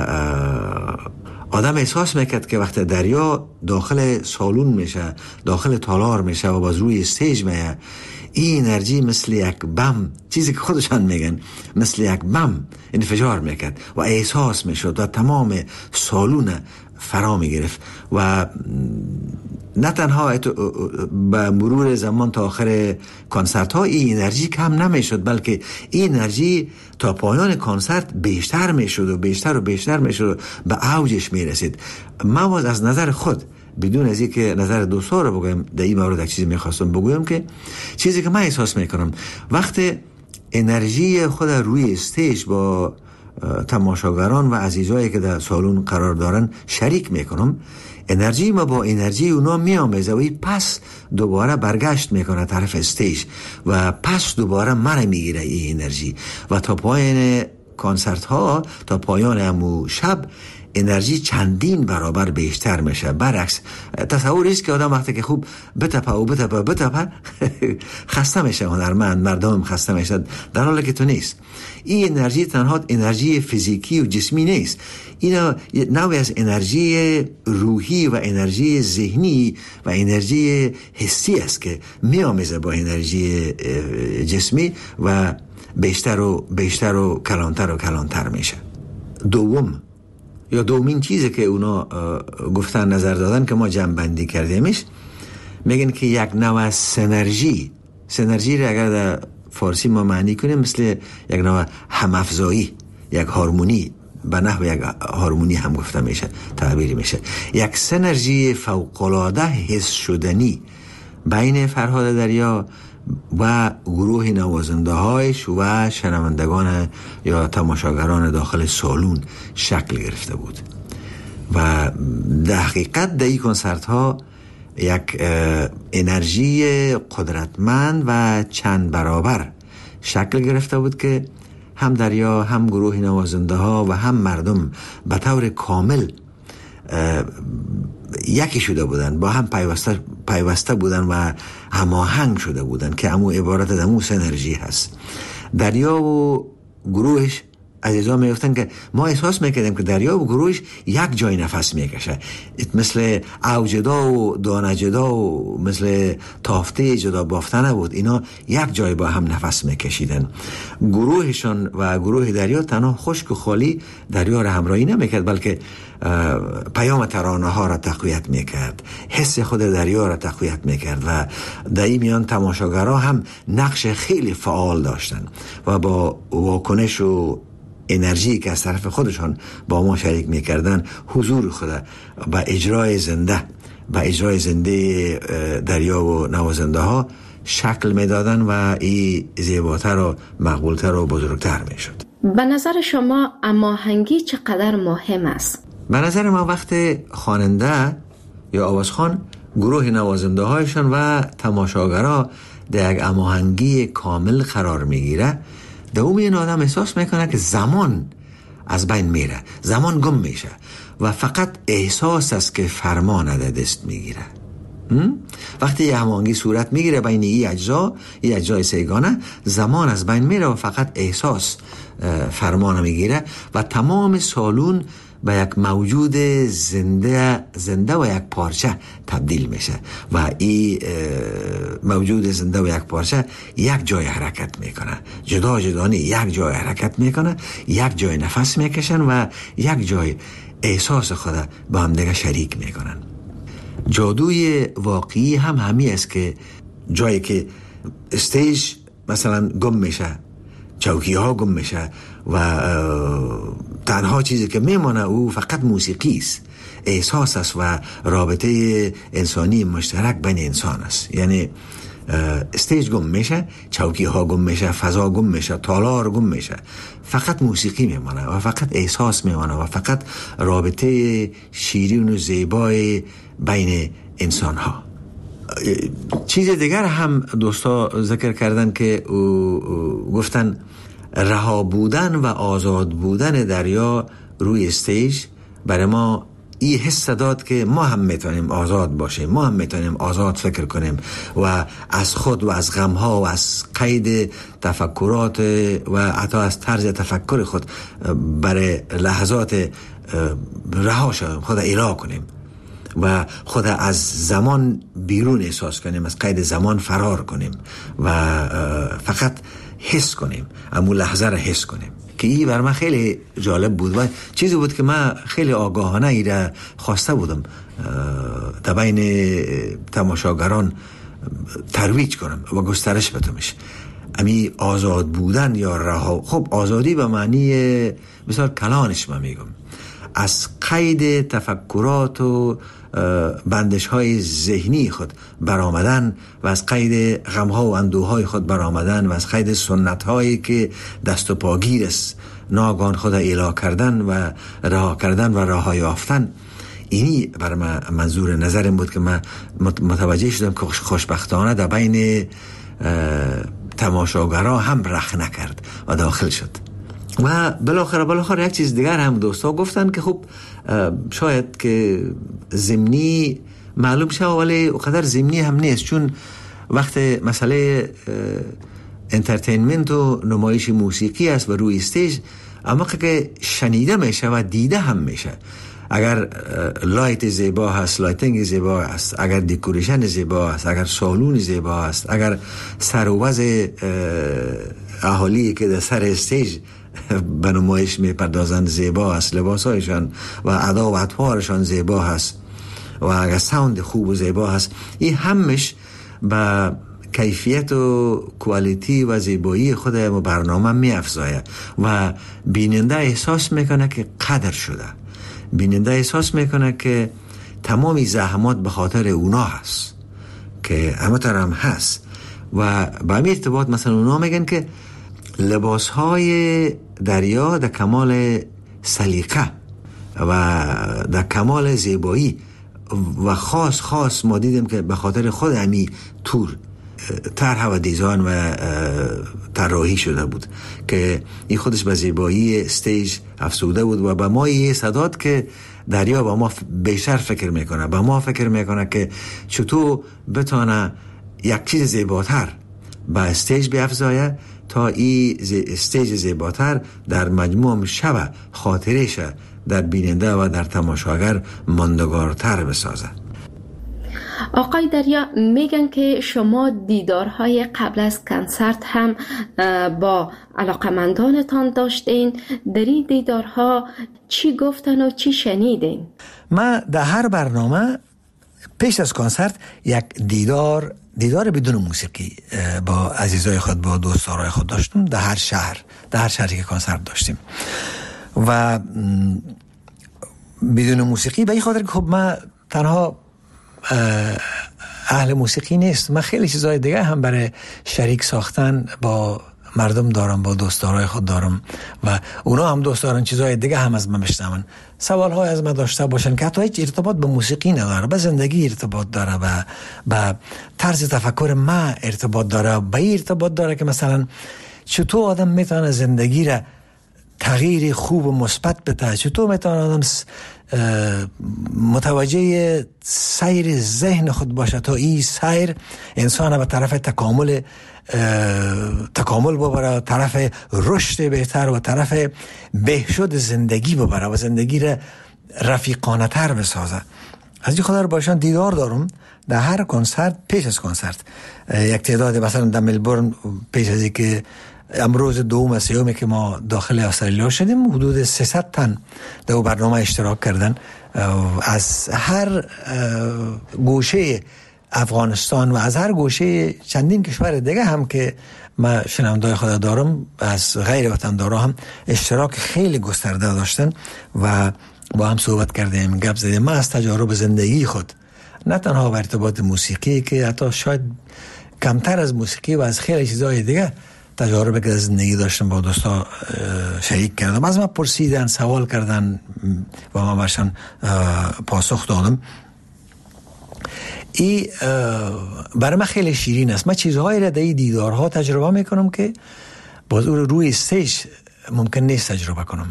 G: آدم احساس میکرد که وقت دریا داخل سالون میشه، داخل تالار میشه و باز روی استیج میه، این انرژی مثل یک بم، چیزی که خودشان میگن مثل یک بم انفجار میکرد و احساس میشد و تمام سالون فرا میگرفت و نه تنها به مرور زمان تا آخر کنسرت ها این انرژی کم نمیشد، بلکه این انرژی تا پایان کنسرت بیشتر میشد و بیشتر و بیشتر میشد و به اوجش میرسید. من باز از نظر خود بدون از اینکه نظر دوستا رو بگویم در این مورد یک چیزی میخواستم بگویم که چیزی که من احساس میکنم وقت انرژی خود روی استیج با تماشاگران و عزیزایی که در سالون قرار دارن شریک میکنم، انرژی ما با انرژی اونا میامیزه و پس دوباره برگشت میکنه طرف استیج و پس دوباره من میگیره این انرژی و تا پایان کنسرت ها، تا پایان همو شب انرژی چندین برابر بیشتر میشه. برعکس تصور است که آدم وقتی که خوب بتپه و بتپه و بتپه خسته میشه، هنرمند مردم خسته میشه، در حالی که تو نیست. این انرژی تنها انرژی فیزیکی و جسمی نیست، این نوعی از انرژی روحی و انرژی ذهنی و انرژی حسی است که میامیزه با انرژی جسمی و بیشتر و بیشتر و کلانتر و کلانتر میشه. دوم یا دومین چیزی که اونا گفتن نظر دادن که ما جمع بندی کردیمش، میگن که یک نوع سنرژی، سنرژی را اگر در فارسی ما معنی کنیم مثل یک نوع همافزایی، یک هارمونی، به نحو یک هارمونی هم گفته میشه، تعبیر میشه، یک سنرژی فوق‌العاده حس شدنی بین فرهاد دریا و گروه نوازنده هایش و شنوندگان یا تماشاگران داخل سالون شکل گرفته بود و در حقیقت در این کنسرت ها یک انرژی قدرتمند و چند برابر شکل گرفته بود که هم دریا، هم گروه نوازنده ها و هم مردم به طور کامل یکی شده بودن، با هم پیوسته پیوسته بودن و هماهنگ شده بودن که امو عبارت از امو انرژی هست. دریا و گروهش عزیزان میگفتن که ما احساس میکردیم که دریا و گروهش یک جای نفس میکشه، مثل اوجدا و دانجدا و مثل تافته جدا بافتنه بود، اینا یک جای با هم نفس میکشیدن. گروهشان و گروه دریا تنها خشک و خالی دریا را همراهی نمیکرد، بلکه پیام ترانه ها را تقویت میکرد، حس خود دریا را تقویت میکرد و در این میان تماشاگرها هم نقش خیلی فعال داشتن و با واکنش و انرژی که از طرف خودشان با ما شریک میکردن حضور خود با اجرای زنده با اجرای زنده دریا و نوازنده ها شکل میدادن و این زیباتر و مقبولتر و بزرگتر میشد.
F: به نظر شما هماهنگی چقدر مهم است؟
G: به نظر ما وقت خواننده یا آوازخوان گروه نوازنده هایشان و تماشاگرها در یک هماهنگی کامل قرار میگیره، در اون این آدم احساس میکنه که زمان از بین میره، زمان گم میشه و فقط احساس است که فرمان در دست میگیره. وقتی یه هماهنگی صورت میگیره بین این اجزا، این اجزای سیگانه، زمان از بین میره و فقط احساس فرمان میگیره و تمام سالون به یک موجود زنده زنده و یک پارچه تبدیل میشه و این موجود زنده و یک پارچه یک جای حرکت میکنه، جدا جدانی یک جای حرکت میکنه، یک جای نفس میکشن و یک جای احساس خود با هم دیگه شریک میکنن. جادوی واقعی هم همی است که جایی که استیج مثلا گم میشه، چوکی ها گم میشه و تنها چیزی که میمانه او فقط موسیقی است، احساس است و رابطه انسانی مشترک بین انسان است. یعنی استیج گم میشه، چوکی ها گم میشه، فضا گم میشه، تالار گم میشه، فقط موسیقی میمانه و فقط احساس میمانه و فقط رابطه شیرین و زیبای بین انسان ها. چیز دیگر هم دوستا ذکر کردن که او او گفتن رها بودن و آزاد بودن دریا روی استیج برای ما این حس داد که ما هم میتونیم آزاد باشیم، ما هم میتونیم آزاد فکر کنیم و از خود و از غمها و از قید تفکرات و حتی از طرز تفکر خود برای لحظات رها شویم، خود اله کنیم و خود از زمان بیرون احساس کنیم، از قید زمان فرار کنیم و فقط حس کنیم، امو لحظه را حس کنیم که این بر من خیلی جالب بود و چیزی بود که من خیلی آگاهانه ای را خواسته بودم در بین تماشاگران ترویج کنم و گسترش بدمش. امی آزاد بودن یا رها، خب آزادی به معنی مثلا کلانش من میگم، از قید تفکرات و بندش های ذهنی خود برآمدن و از قید غم ها و اندوه های خود برآمدن و از قید سنت هایی که دست و پاگیر است ناگان خود اله کردن و رها کردن و رها یافتن. اینی بر من منظور نظرم بود که من متوجه شدم که خوشبختانه در بین تماشاگرها هم رخ نکرد و داخل شد. و بالاخره بالاخره یک چیز دیگر هم دوستا گفتن که خب شاید که ضمنی معلوم شه ولی اونقدر ضمنی هم نیست، چون وقت مسئله انترتینمنت و نمایش موسیقی است و روی استیج، اما که شنیده میشه و دیده هم میشه. اگر لایت زیبا هست، لایتنگ زیبا هست، اگر دکوریشن زیبا هست، اگر سالون زیبا هست، اگر سر و وضع اهالی که در سر استیج به نمایش میپردازند زیبا است، لباسایشان و ادا و اطوارشان زیبا هست و اگر ساوند خوب و زیبا هست، این همش به کیفیت و کوالیتی و زیبایی خود برنامه می افزاید و بیننده احساس میکنه که قدر شده، بیننده احساس میکنه که تمامی زحمات به خاطر اونا هست که همه تر هم هست و به همین ارتباط مثلا اونا میگن که لباس های دریا در کمال سلیقه و در کمال زیبایی و خاص خاص ما دیدیم که به خاطر خود امی تور طرح و دیزاین و طراحی شده بود که این خودش به زیبایی استیج افزوده بود و به ما یه صداد که دریا با ما بیشتر فکر میکنه، با ما فکر میکنه که چطور بتونه یک چیز زیباتر به استیج بیافزایه تا این استیج زیباتر در مجموع شبه خاطرش در بیننده و در تماشاگر ماندگارتر بسازه.
F: آقای دریا میگن که شما دیدارهای قبل از کنسرت هم با علاقمندانتان داشتین. در این دیدارها چی گفتن و چی شنیدین؟
H: ما در هر برنامه پیش از کنسرت یک دیدار دیدار بدون موسیقی با عزیزای خود، با دوستارای خود داشتیم در هر شهر، در هر شهری که کنسرت داشتیم و بدون موسیقی به این خاطر که خب ما تنها اهل موسیقی نیست، من خیلی چیزای دیگه هم برای شریک ساختن با مردم دارم، با دوستدارای خود دارم و اونا هم دوست دارن چیزای دیگه هم از من بشنون، سوالهای از من داشته باشن که حتی هیچ ارتباط به موسیقی نداره، به زندگی ارتباط داره و به طرز تفکر من ارتباط داره، به این ارتباط داره که مثلا چطور آدم میتونه زندگی را تغییر خوب و مثبت بده، چطور میتونه آدم متوجه سیر ذهن خود باشه تا این سیر انسان به طرف تکامل تکامل ببره، طرف رشد بهتر و طرف بهشد زندگی ببره و زندگی را رفیقانه تر بسازه. از این خاطر باشن دیدار دارم در هر کنسرت. پیش از کنسرت یک تعداد مثلا در ملبورن پیش از اینکه امروز دوم سیومه که ما داخل استرالیا شدیم حدود سیصد تن در برنامه اشتراک کردن از هر گوشه افغانستان و از هر گوشه چندین کشور دیگه هم که ما شنوندای خود دارم، از غیر وطندارا هم اشتراک خیلی گسترده داشتن و با هم صحبت کردیم، گپ زدیم. ما از تجارب زندگی خود نه تنها به ارتباط موسیقی که حتی شاید کمتر از موسیقی و از خیلی چیزای دیگه تجاربی که از زندگی داشتم با دوستا شریک کردم، از من پرسیدن، سوال کردن و ما برشان پاسخ دادم. این برای من خیلی شیرین است. من چیزهایی را در این دیدارها تجربه میکنم که باز او روی استیج ممکن نیست تجربه کنم.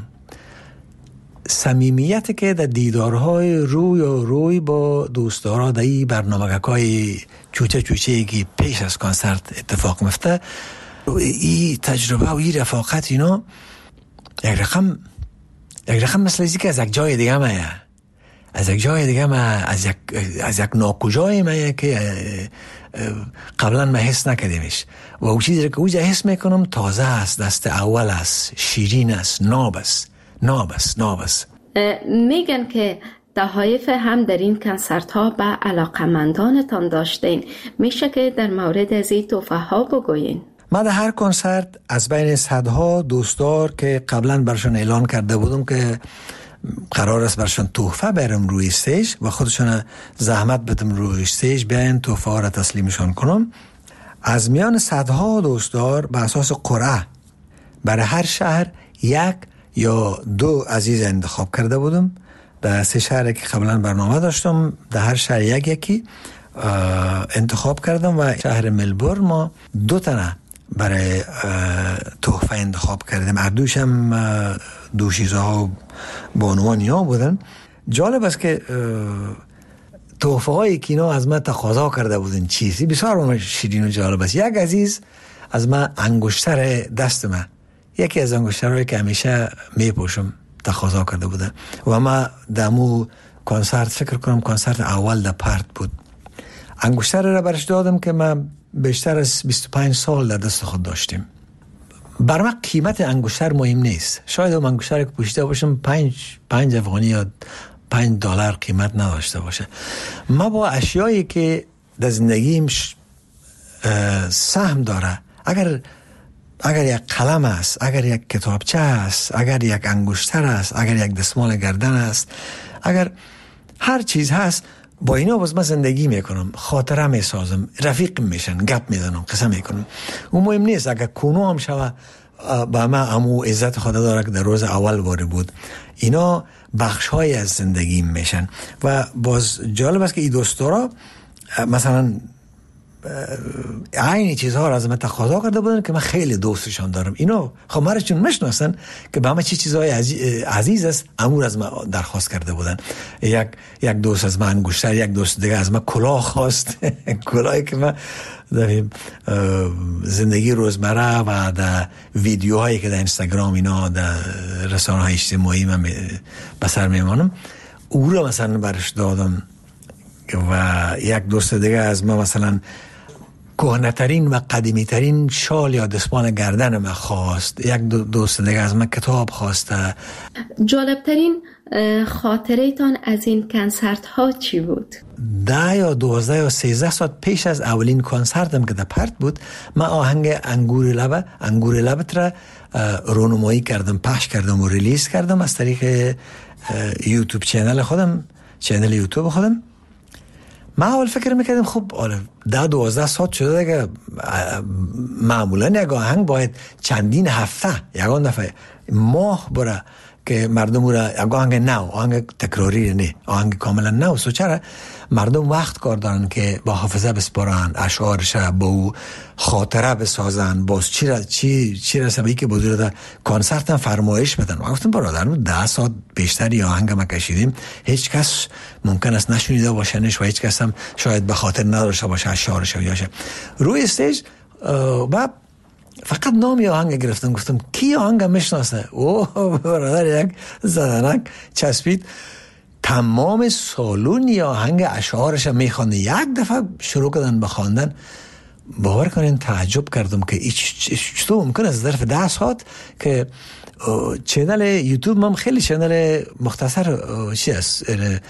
H: صمیمیتی که در دیدارهای روی و روی با دوستدارا در این برنامه‌های چوچه چوچه که پیش از کنسرت اتفاق میفته، این تجربه و این رفاقت اینا یک رقم یک رقم مثل ازی که از یک جای دیگه مایه از یک جای دیگه ما از یک از یک ناکجای مایه که قبلا ما حس نکردیمش و اون چیزی که اوجا حس میکنم تازه است، دست اول است، شیرین است، ناب است ناب است ناب است.
F: میگن که تحایف هم در این کنسرت ها به علاقمندانتان داشتین، میشه که در مورد از این تحفه ها بگوین؟
H: من در هر کنسرت از بین صدها دوستدار که قبلا برشان اعلان کرده بودم که قرار است برشان تحفه برم روی استیج و خودشان زحمت بدم روی استیج بیاین تحفه ها را تسلیمشان کنم، از میان صدها دوستدار به اساس قرعه برای هر شهر یک یا دو عزیز انتخاب کرده بودم. در سه شهر که قبلا برنامه داشتم در هر شهر یک یکی انتخاب کردم و شهر ملبورن ما دو تنه برای تحفه انتخاب کردیم. اردوش هم دو چیزها با عنوان اینا بودن. جالب است که تحفه هایی که اینا از من تقاضا کرده بودن چیزی بسیار شیرین و جالب است. یک عزیز از من انگشتر دست من، یکی از انگشترهایی که همیشه میپوشم، تقاضا کرده بودن و من دمو کنسرت فکر کنم کنسرت اول در پرت بود، انگشتر را برش دادم که من بیشتر از بیست و پنج سال در دست خود داشتیم. بر من قیمت انگشتر مهم نیست، شاید اون انگشتر که پوشیده باشم پنج پنج افغانی یا پنج دلار قیمت نداشته باشه. ما با اشیایی که در زندگیم سهم داره، اگر اگر یک قلم است، اگر یک کتابچه است، اگر یک انگشتر است، اگر یک دستمال گردن است، اگر هر چیز هست با اینا باز من زندگی میکنم، خاطره میسازم، رفیق میشن، گپ میزنم، قصه میکنم. اون مهم نیست اگر کنو هم شوه با من امو عزت خدا داره که در روز اول وارد بود. اینا بخش های از زندگی میشن. و باز جالب است که این دوستارا مثلا عین چیزها را از من تقاضا کرده بودن که من خیلی دوستشان دارم. اینا خب مرا چون میشناسن که به همه چی چیزهای عزیز است امور از من درخواست کرده بودن. یک یک دوست از من انگشتر، یک دوست دیگه از من کلاه خواست. کلاهی که من در زندگی روزمره و در ویدیوهایی که در اینستاگرام اینا در رسانه های اجتماعی من بسر میمانم او را مثلا برش دادم. و یک دوست دیگه از من مثلا کهنه‌ترین و قدیمی ترین شال یا دستمال گردن من خواست. یک دوست دیگه از من کتاب خواسته.
F: جالبترین خاطره تان از این کنسرت ها چی بود؟
H: ده یا دوازده یا سیزده ساعت پیش از اولین کنسرتم که در پرت بود، من آهنگ انگور لبه انگور لبت را رونمایی کردم، پخش کردم و ریلیز کردم از طریق یوتیوب چینل خودم، چینل یوتیوب خودم. من اول فکر میکردم خب آره ده دوازده ساعت شده دیگه، معمولا یک آهنگ باید چندین هفته یکان دفعه ماه بره که مردم را یک آهنگ نو، آهنگ تکراری نه، آهنگ کاملا نو. سو چرا مردم وقت کار دارن که با حافظه بسپارن، اشعارش با او خاطره بسازن، باز چی را چی چی را سبایی که بزرگ در کنسرت هم فرمایش بدن. و گفتم برادرم ده ساعت بیشتر یا آهنگ ما کشیدیم، هیچ کس ممکن است نشنیده باشنش و هیچ کس هم شاید به خاطر نداشته باشه اشعارش و یاشه. روی استیج با فقط نامی آهنگ گرفتم، گفتم کی آهنگ میشناسه؟ اوه برادر یک زدنک چسبید، تمام سالون یا آهنگ اشعارش میخوانده. یک دفعه شروع کردن به خواندن. باور کنین تعجب کردم که چطور ممکن است ظرف ده ساعت که چینل یوتیوب من خیلی چینل مختصر چی است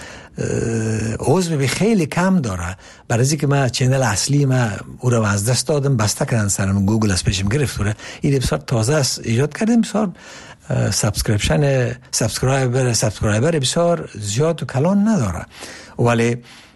H: عضو به خیلی کم داره، برای از اینکه من چینل اصلی من او را از دست دادم، بسته کردن سرم، گوگل از پیشم گرفت. و این بسیار تازه است ایجاد کردیم، بسیار سابسکریپشن سابسکرایبر سابسکرایبر بسیار زیاد و کلان نداره. ولی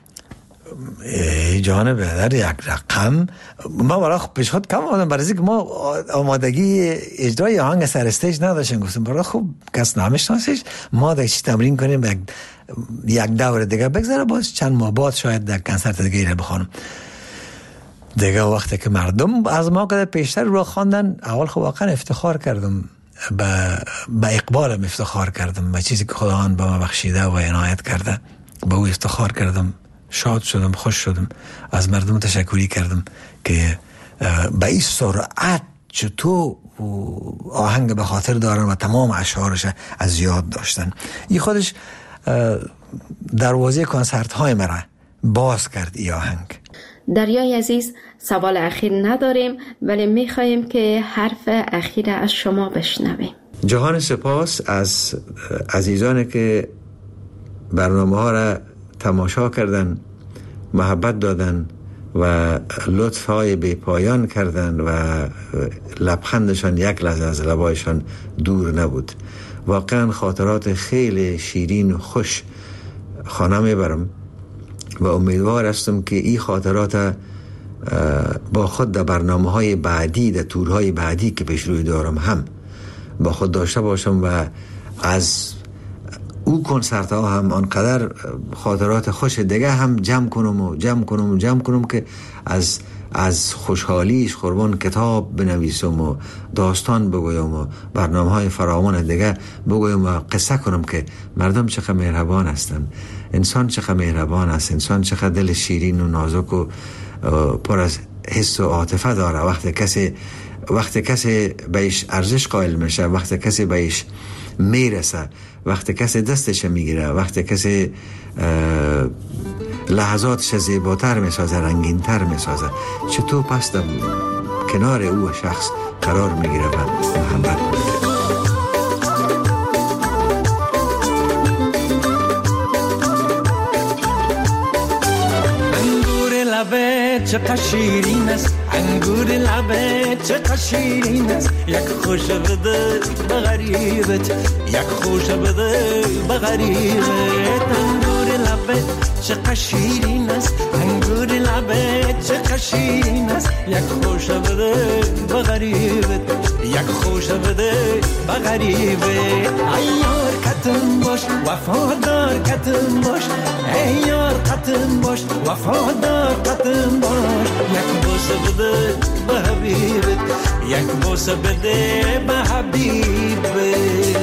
H: جانب در یک رقم ما برای خب پیشخود کم آمدم، برای اینکه ما آمادگی اجرای آهنگ سر استیج نداشتیم. گفتم برای خوب کس نمیشناسیش، ما در چی تمرین کنیم یک یک دور دیگه بگذره، باز چند ماه بعد شاید در کنسرت دیگه رو بخوانم. دیگه وقتی که مردم از ما که پیشتر رو خواندن، اول خب واقعا افتخار کردم، به با اقبالم افتخار کردم، به چیزی که خداوند به ما بخشیده و عنایت کرده، به او افتخار کردم، شاد شدم، خوش شدم، از مردم تشکری کردم که به این سرعت چطور آهنگ به خاطر دارن و تمام اشعارش از یاد داشتن. این خودش دروازه کنسرت های مرا باز کرد این آهنگ.
F: دریای عزیز، سوال اخیر نداریم ولی میخواییم که حرف اخیر از شما بشنویم.
G: جهان سپاس از عزیزانی که برنامه ها را تماشا کردن، محبت دادن و لطف های بی پایان کردن و لبخندشان یک لحظه از لبایشان دور نبود. واقعا خاطرات خیلی شیرین و خوش خانه میبرم و امیدوار هستم که این خاطرات با خود در برنامه های بعدی، در تورهای بعدی که پیش روی دارم هم با خود داشته باشم و از او کنسرت ها هم آنقدر خاطرات خوش دیگه هم جمع کنم و جمع کنم و جمع کنم که از از خوشحالیش قربان کتاب بنویسم و داستان بگویم و برنامه های فراوان دیگه بگویم و قصه کنم که مردم چقدر مهربان هستن، انسان چقدر مهربان است، انسان چقدر دل شیرین و نازک و پر از حس و عاطفه داره. وقتی کسی وقتی کسی بهش ارزش قائل میشه، وقتی کسی بهش میرسه، وقتی کسی دستش میگیره، وقتی کسی لحظاتش زیباتر میسازه، رنگینتر میسازه، چطور پس در کنار او شخص قرار میگیره و محبت میگیره.
E: انگور لبه چقدر شیرین است، انگور لبه چقدر شیرین است، یک خوش بده به غریبت، یک خوش بده به غریبت. انگور لبه چه شیرین است، انگور لبت چه شیرین است. یک خوش بده به غریبت، یک خوش بده به غریبت. ای یار قطن باش وفادار قطن باش، ای یار قطن باش وفادار قطن باش. یک بوسه بده به حبیبت، یک بوسه بده به حبیبت.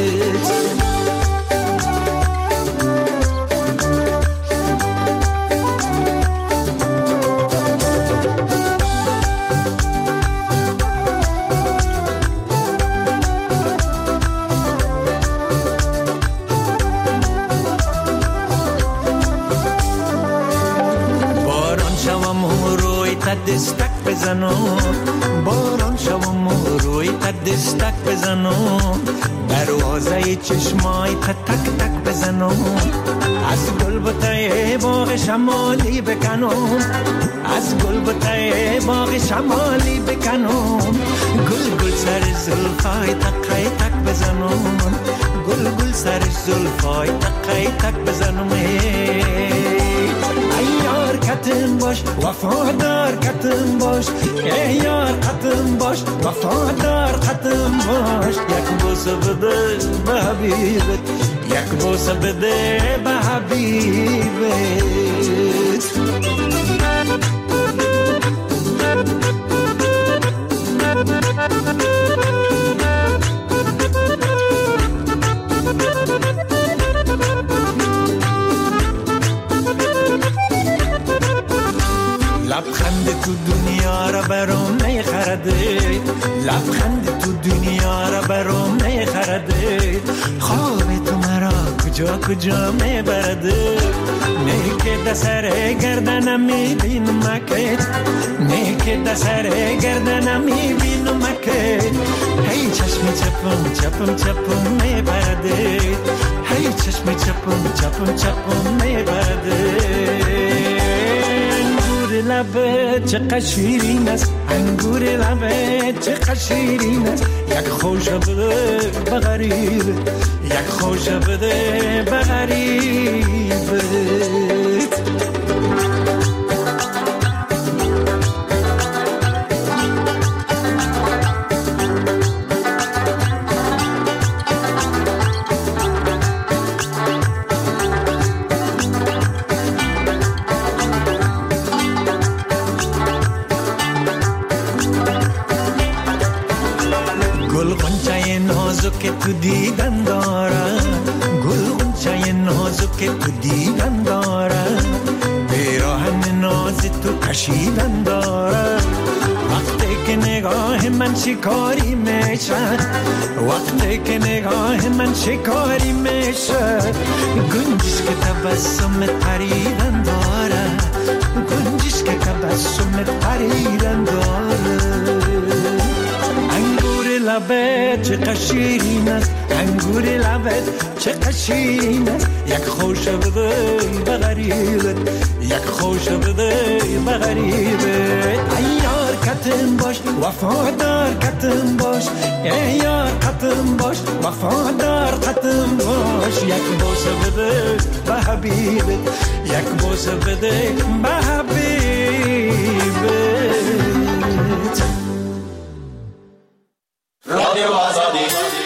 E: دستک بزنم، باران شوم و روی قد دستک بزنم، دروازه چشمای تک تک بزنم، از گل بوته باغ شمالی بکنم، از گل بوته باغ شمالی بکنم، گل گل سر زلفای تک تک بزنم، گل گل سر زلفای تک تک بزنم. یار قطن باش وفادار قطن باش، ای یار قطن باش وفادار قطن باش. یک بوسه بده به حبیبت، یک بوسه بده به حبیبت. لبخند تو دنیا را برام میخرده، لبخند تو دنیا را برام میخرده، خواب تو مرا کجا کجا میبرده. نه که دسر گردنم میبینم که، نه که دسر گردنم میبینم که، هی چشم چپم چپم چپم میبرده، هی چشم چپم چپم چپم میبرده. لبت چه شیرین است، انگور لبت چه شیرین است. یک خوش بده به غریبت، یک خوش بده به غریبت. که تو دیدن دارم، گل غنچه نازو که تو دیدن دارم، پیراهن ناز تو کشیدن دارم. وقتی که نگاه من شکاری میشه، وقتی که نگاه من شکاری میشه، گنجش که تبسم پریدن داره، گنجش که تبسم پریدن داره. لبت چه شیرین است، انگور لبت چه شیرین است. یک خوش بده به غریبت، یک خوش بده به غریبت. ای یار قطن باش وفادار قطن باش، ای یار قطن باش وفادار قطن باش. یک بوسه بده به حبیبت، یک بوسه بده به حبیبت.
I: رادیو آزادی.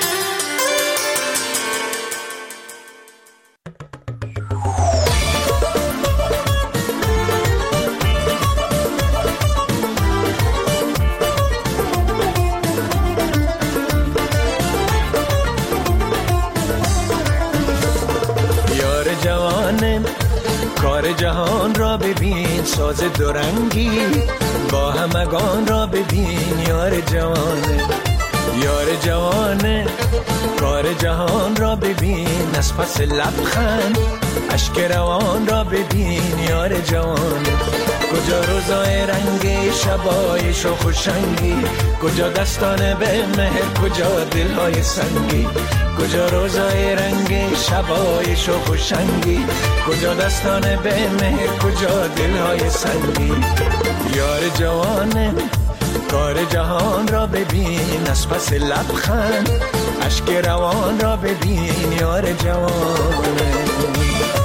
E: یار جوانم کار جهان را ببین، ساز دورنگی با همگان را ببین. یار جوانم یار جوانه کار جهان را ببین، از پس لبخند اشک روان را ببین. یار جوانه کجا روزای رنگی شبای شوخ و شنگی، کجا دستان به مهر کجا دلهای سنگی، کجا روزای رنگی شبای شوخ و شنگی، کجا دستان به مهر کجا دلهای سنگی. یار جوانه کار جهان را ببین، از پس لبخند اشک روان را ببین. یار جوانه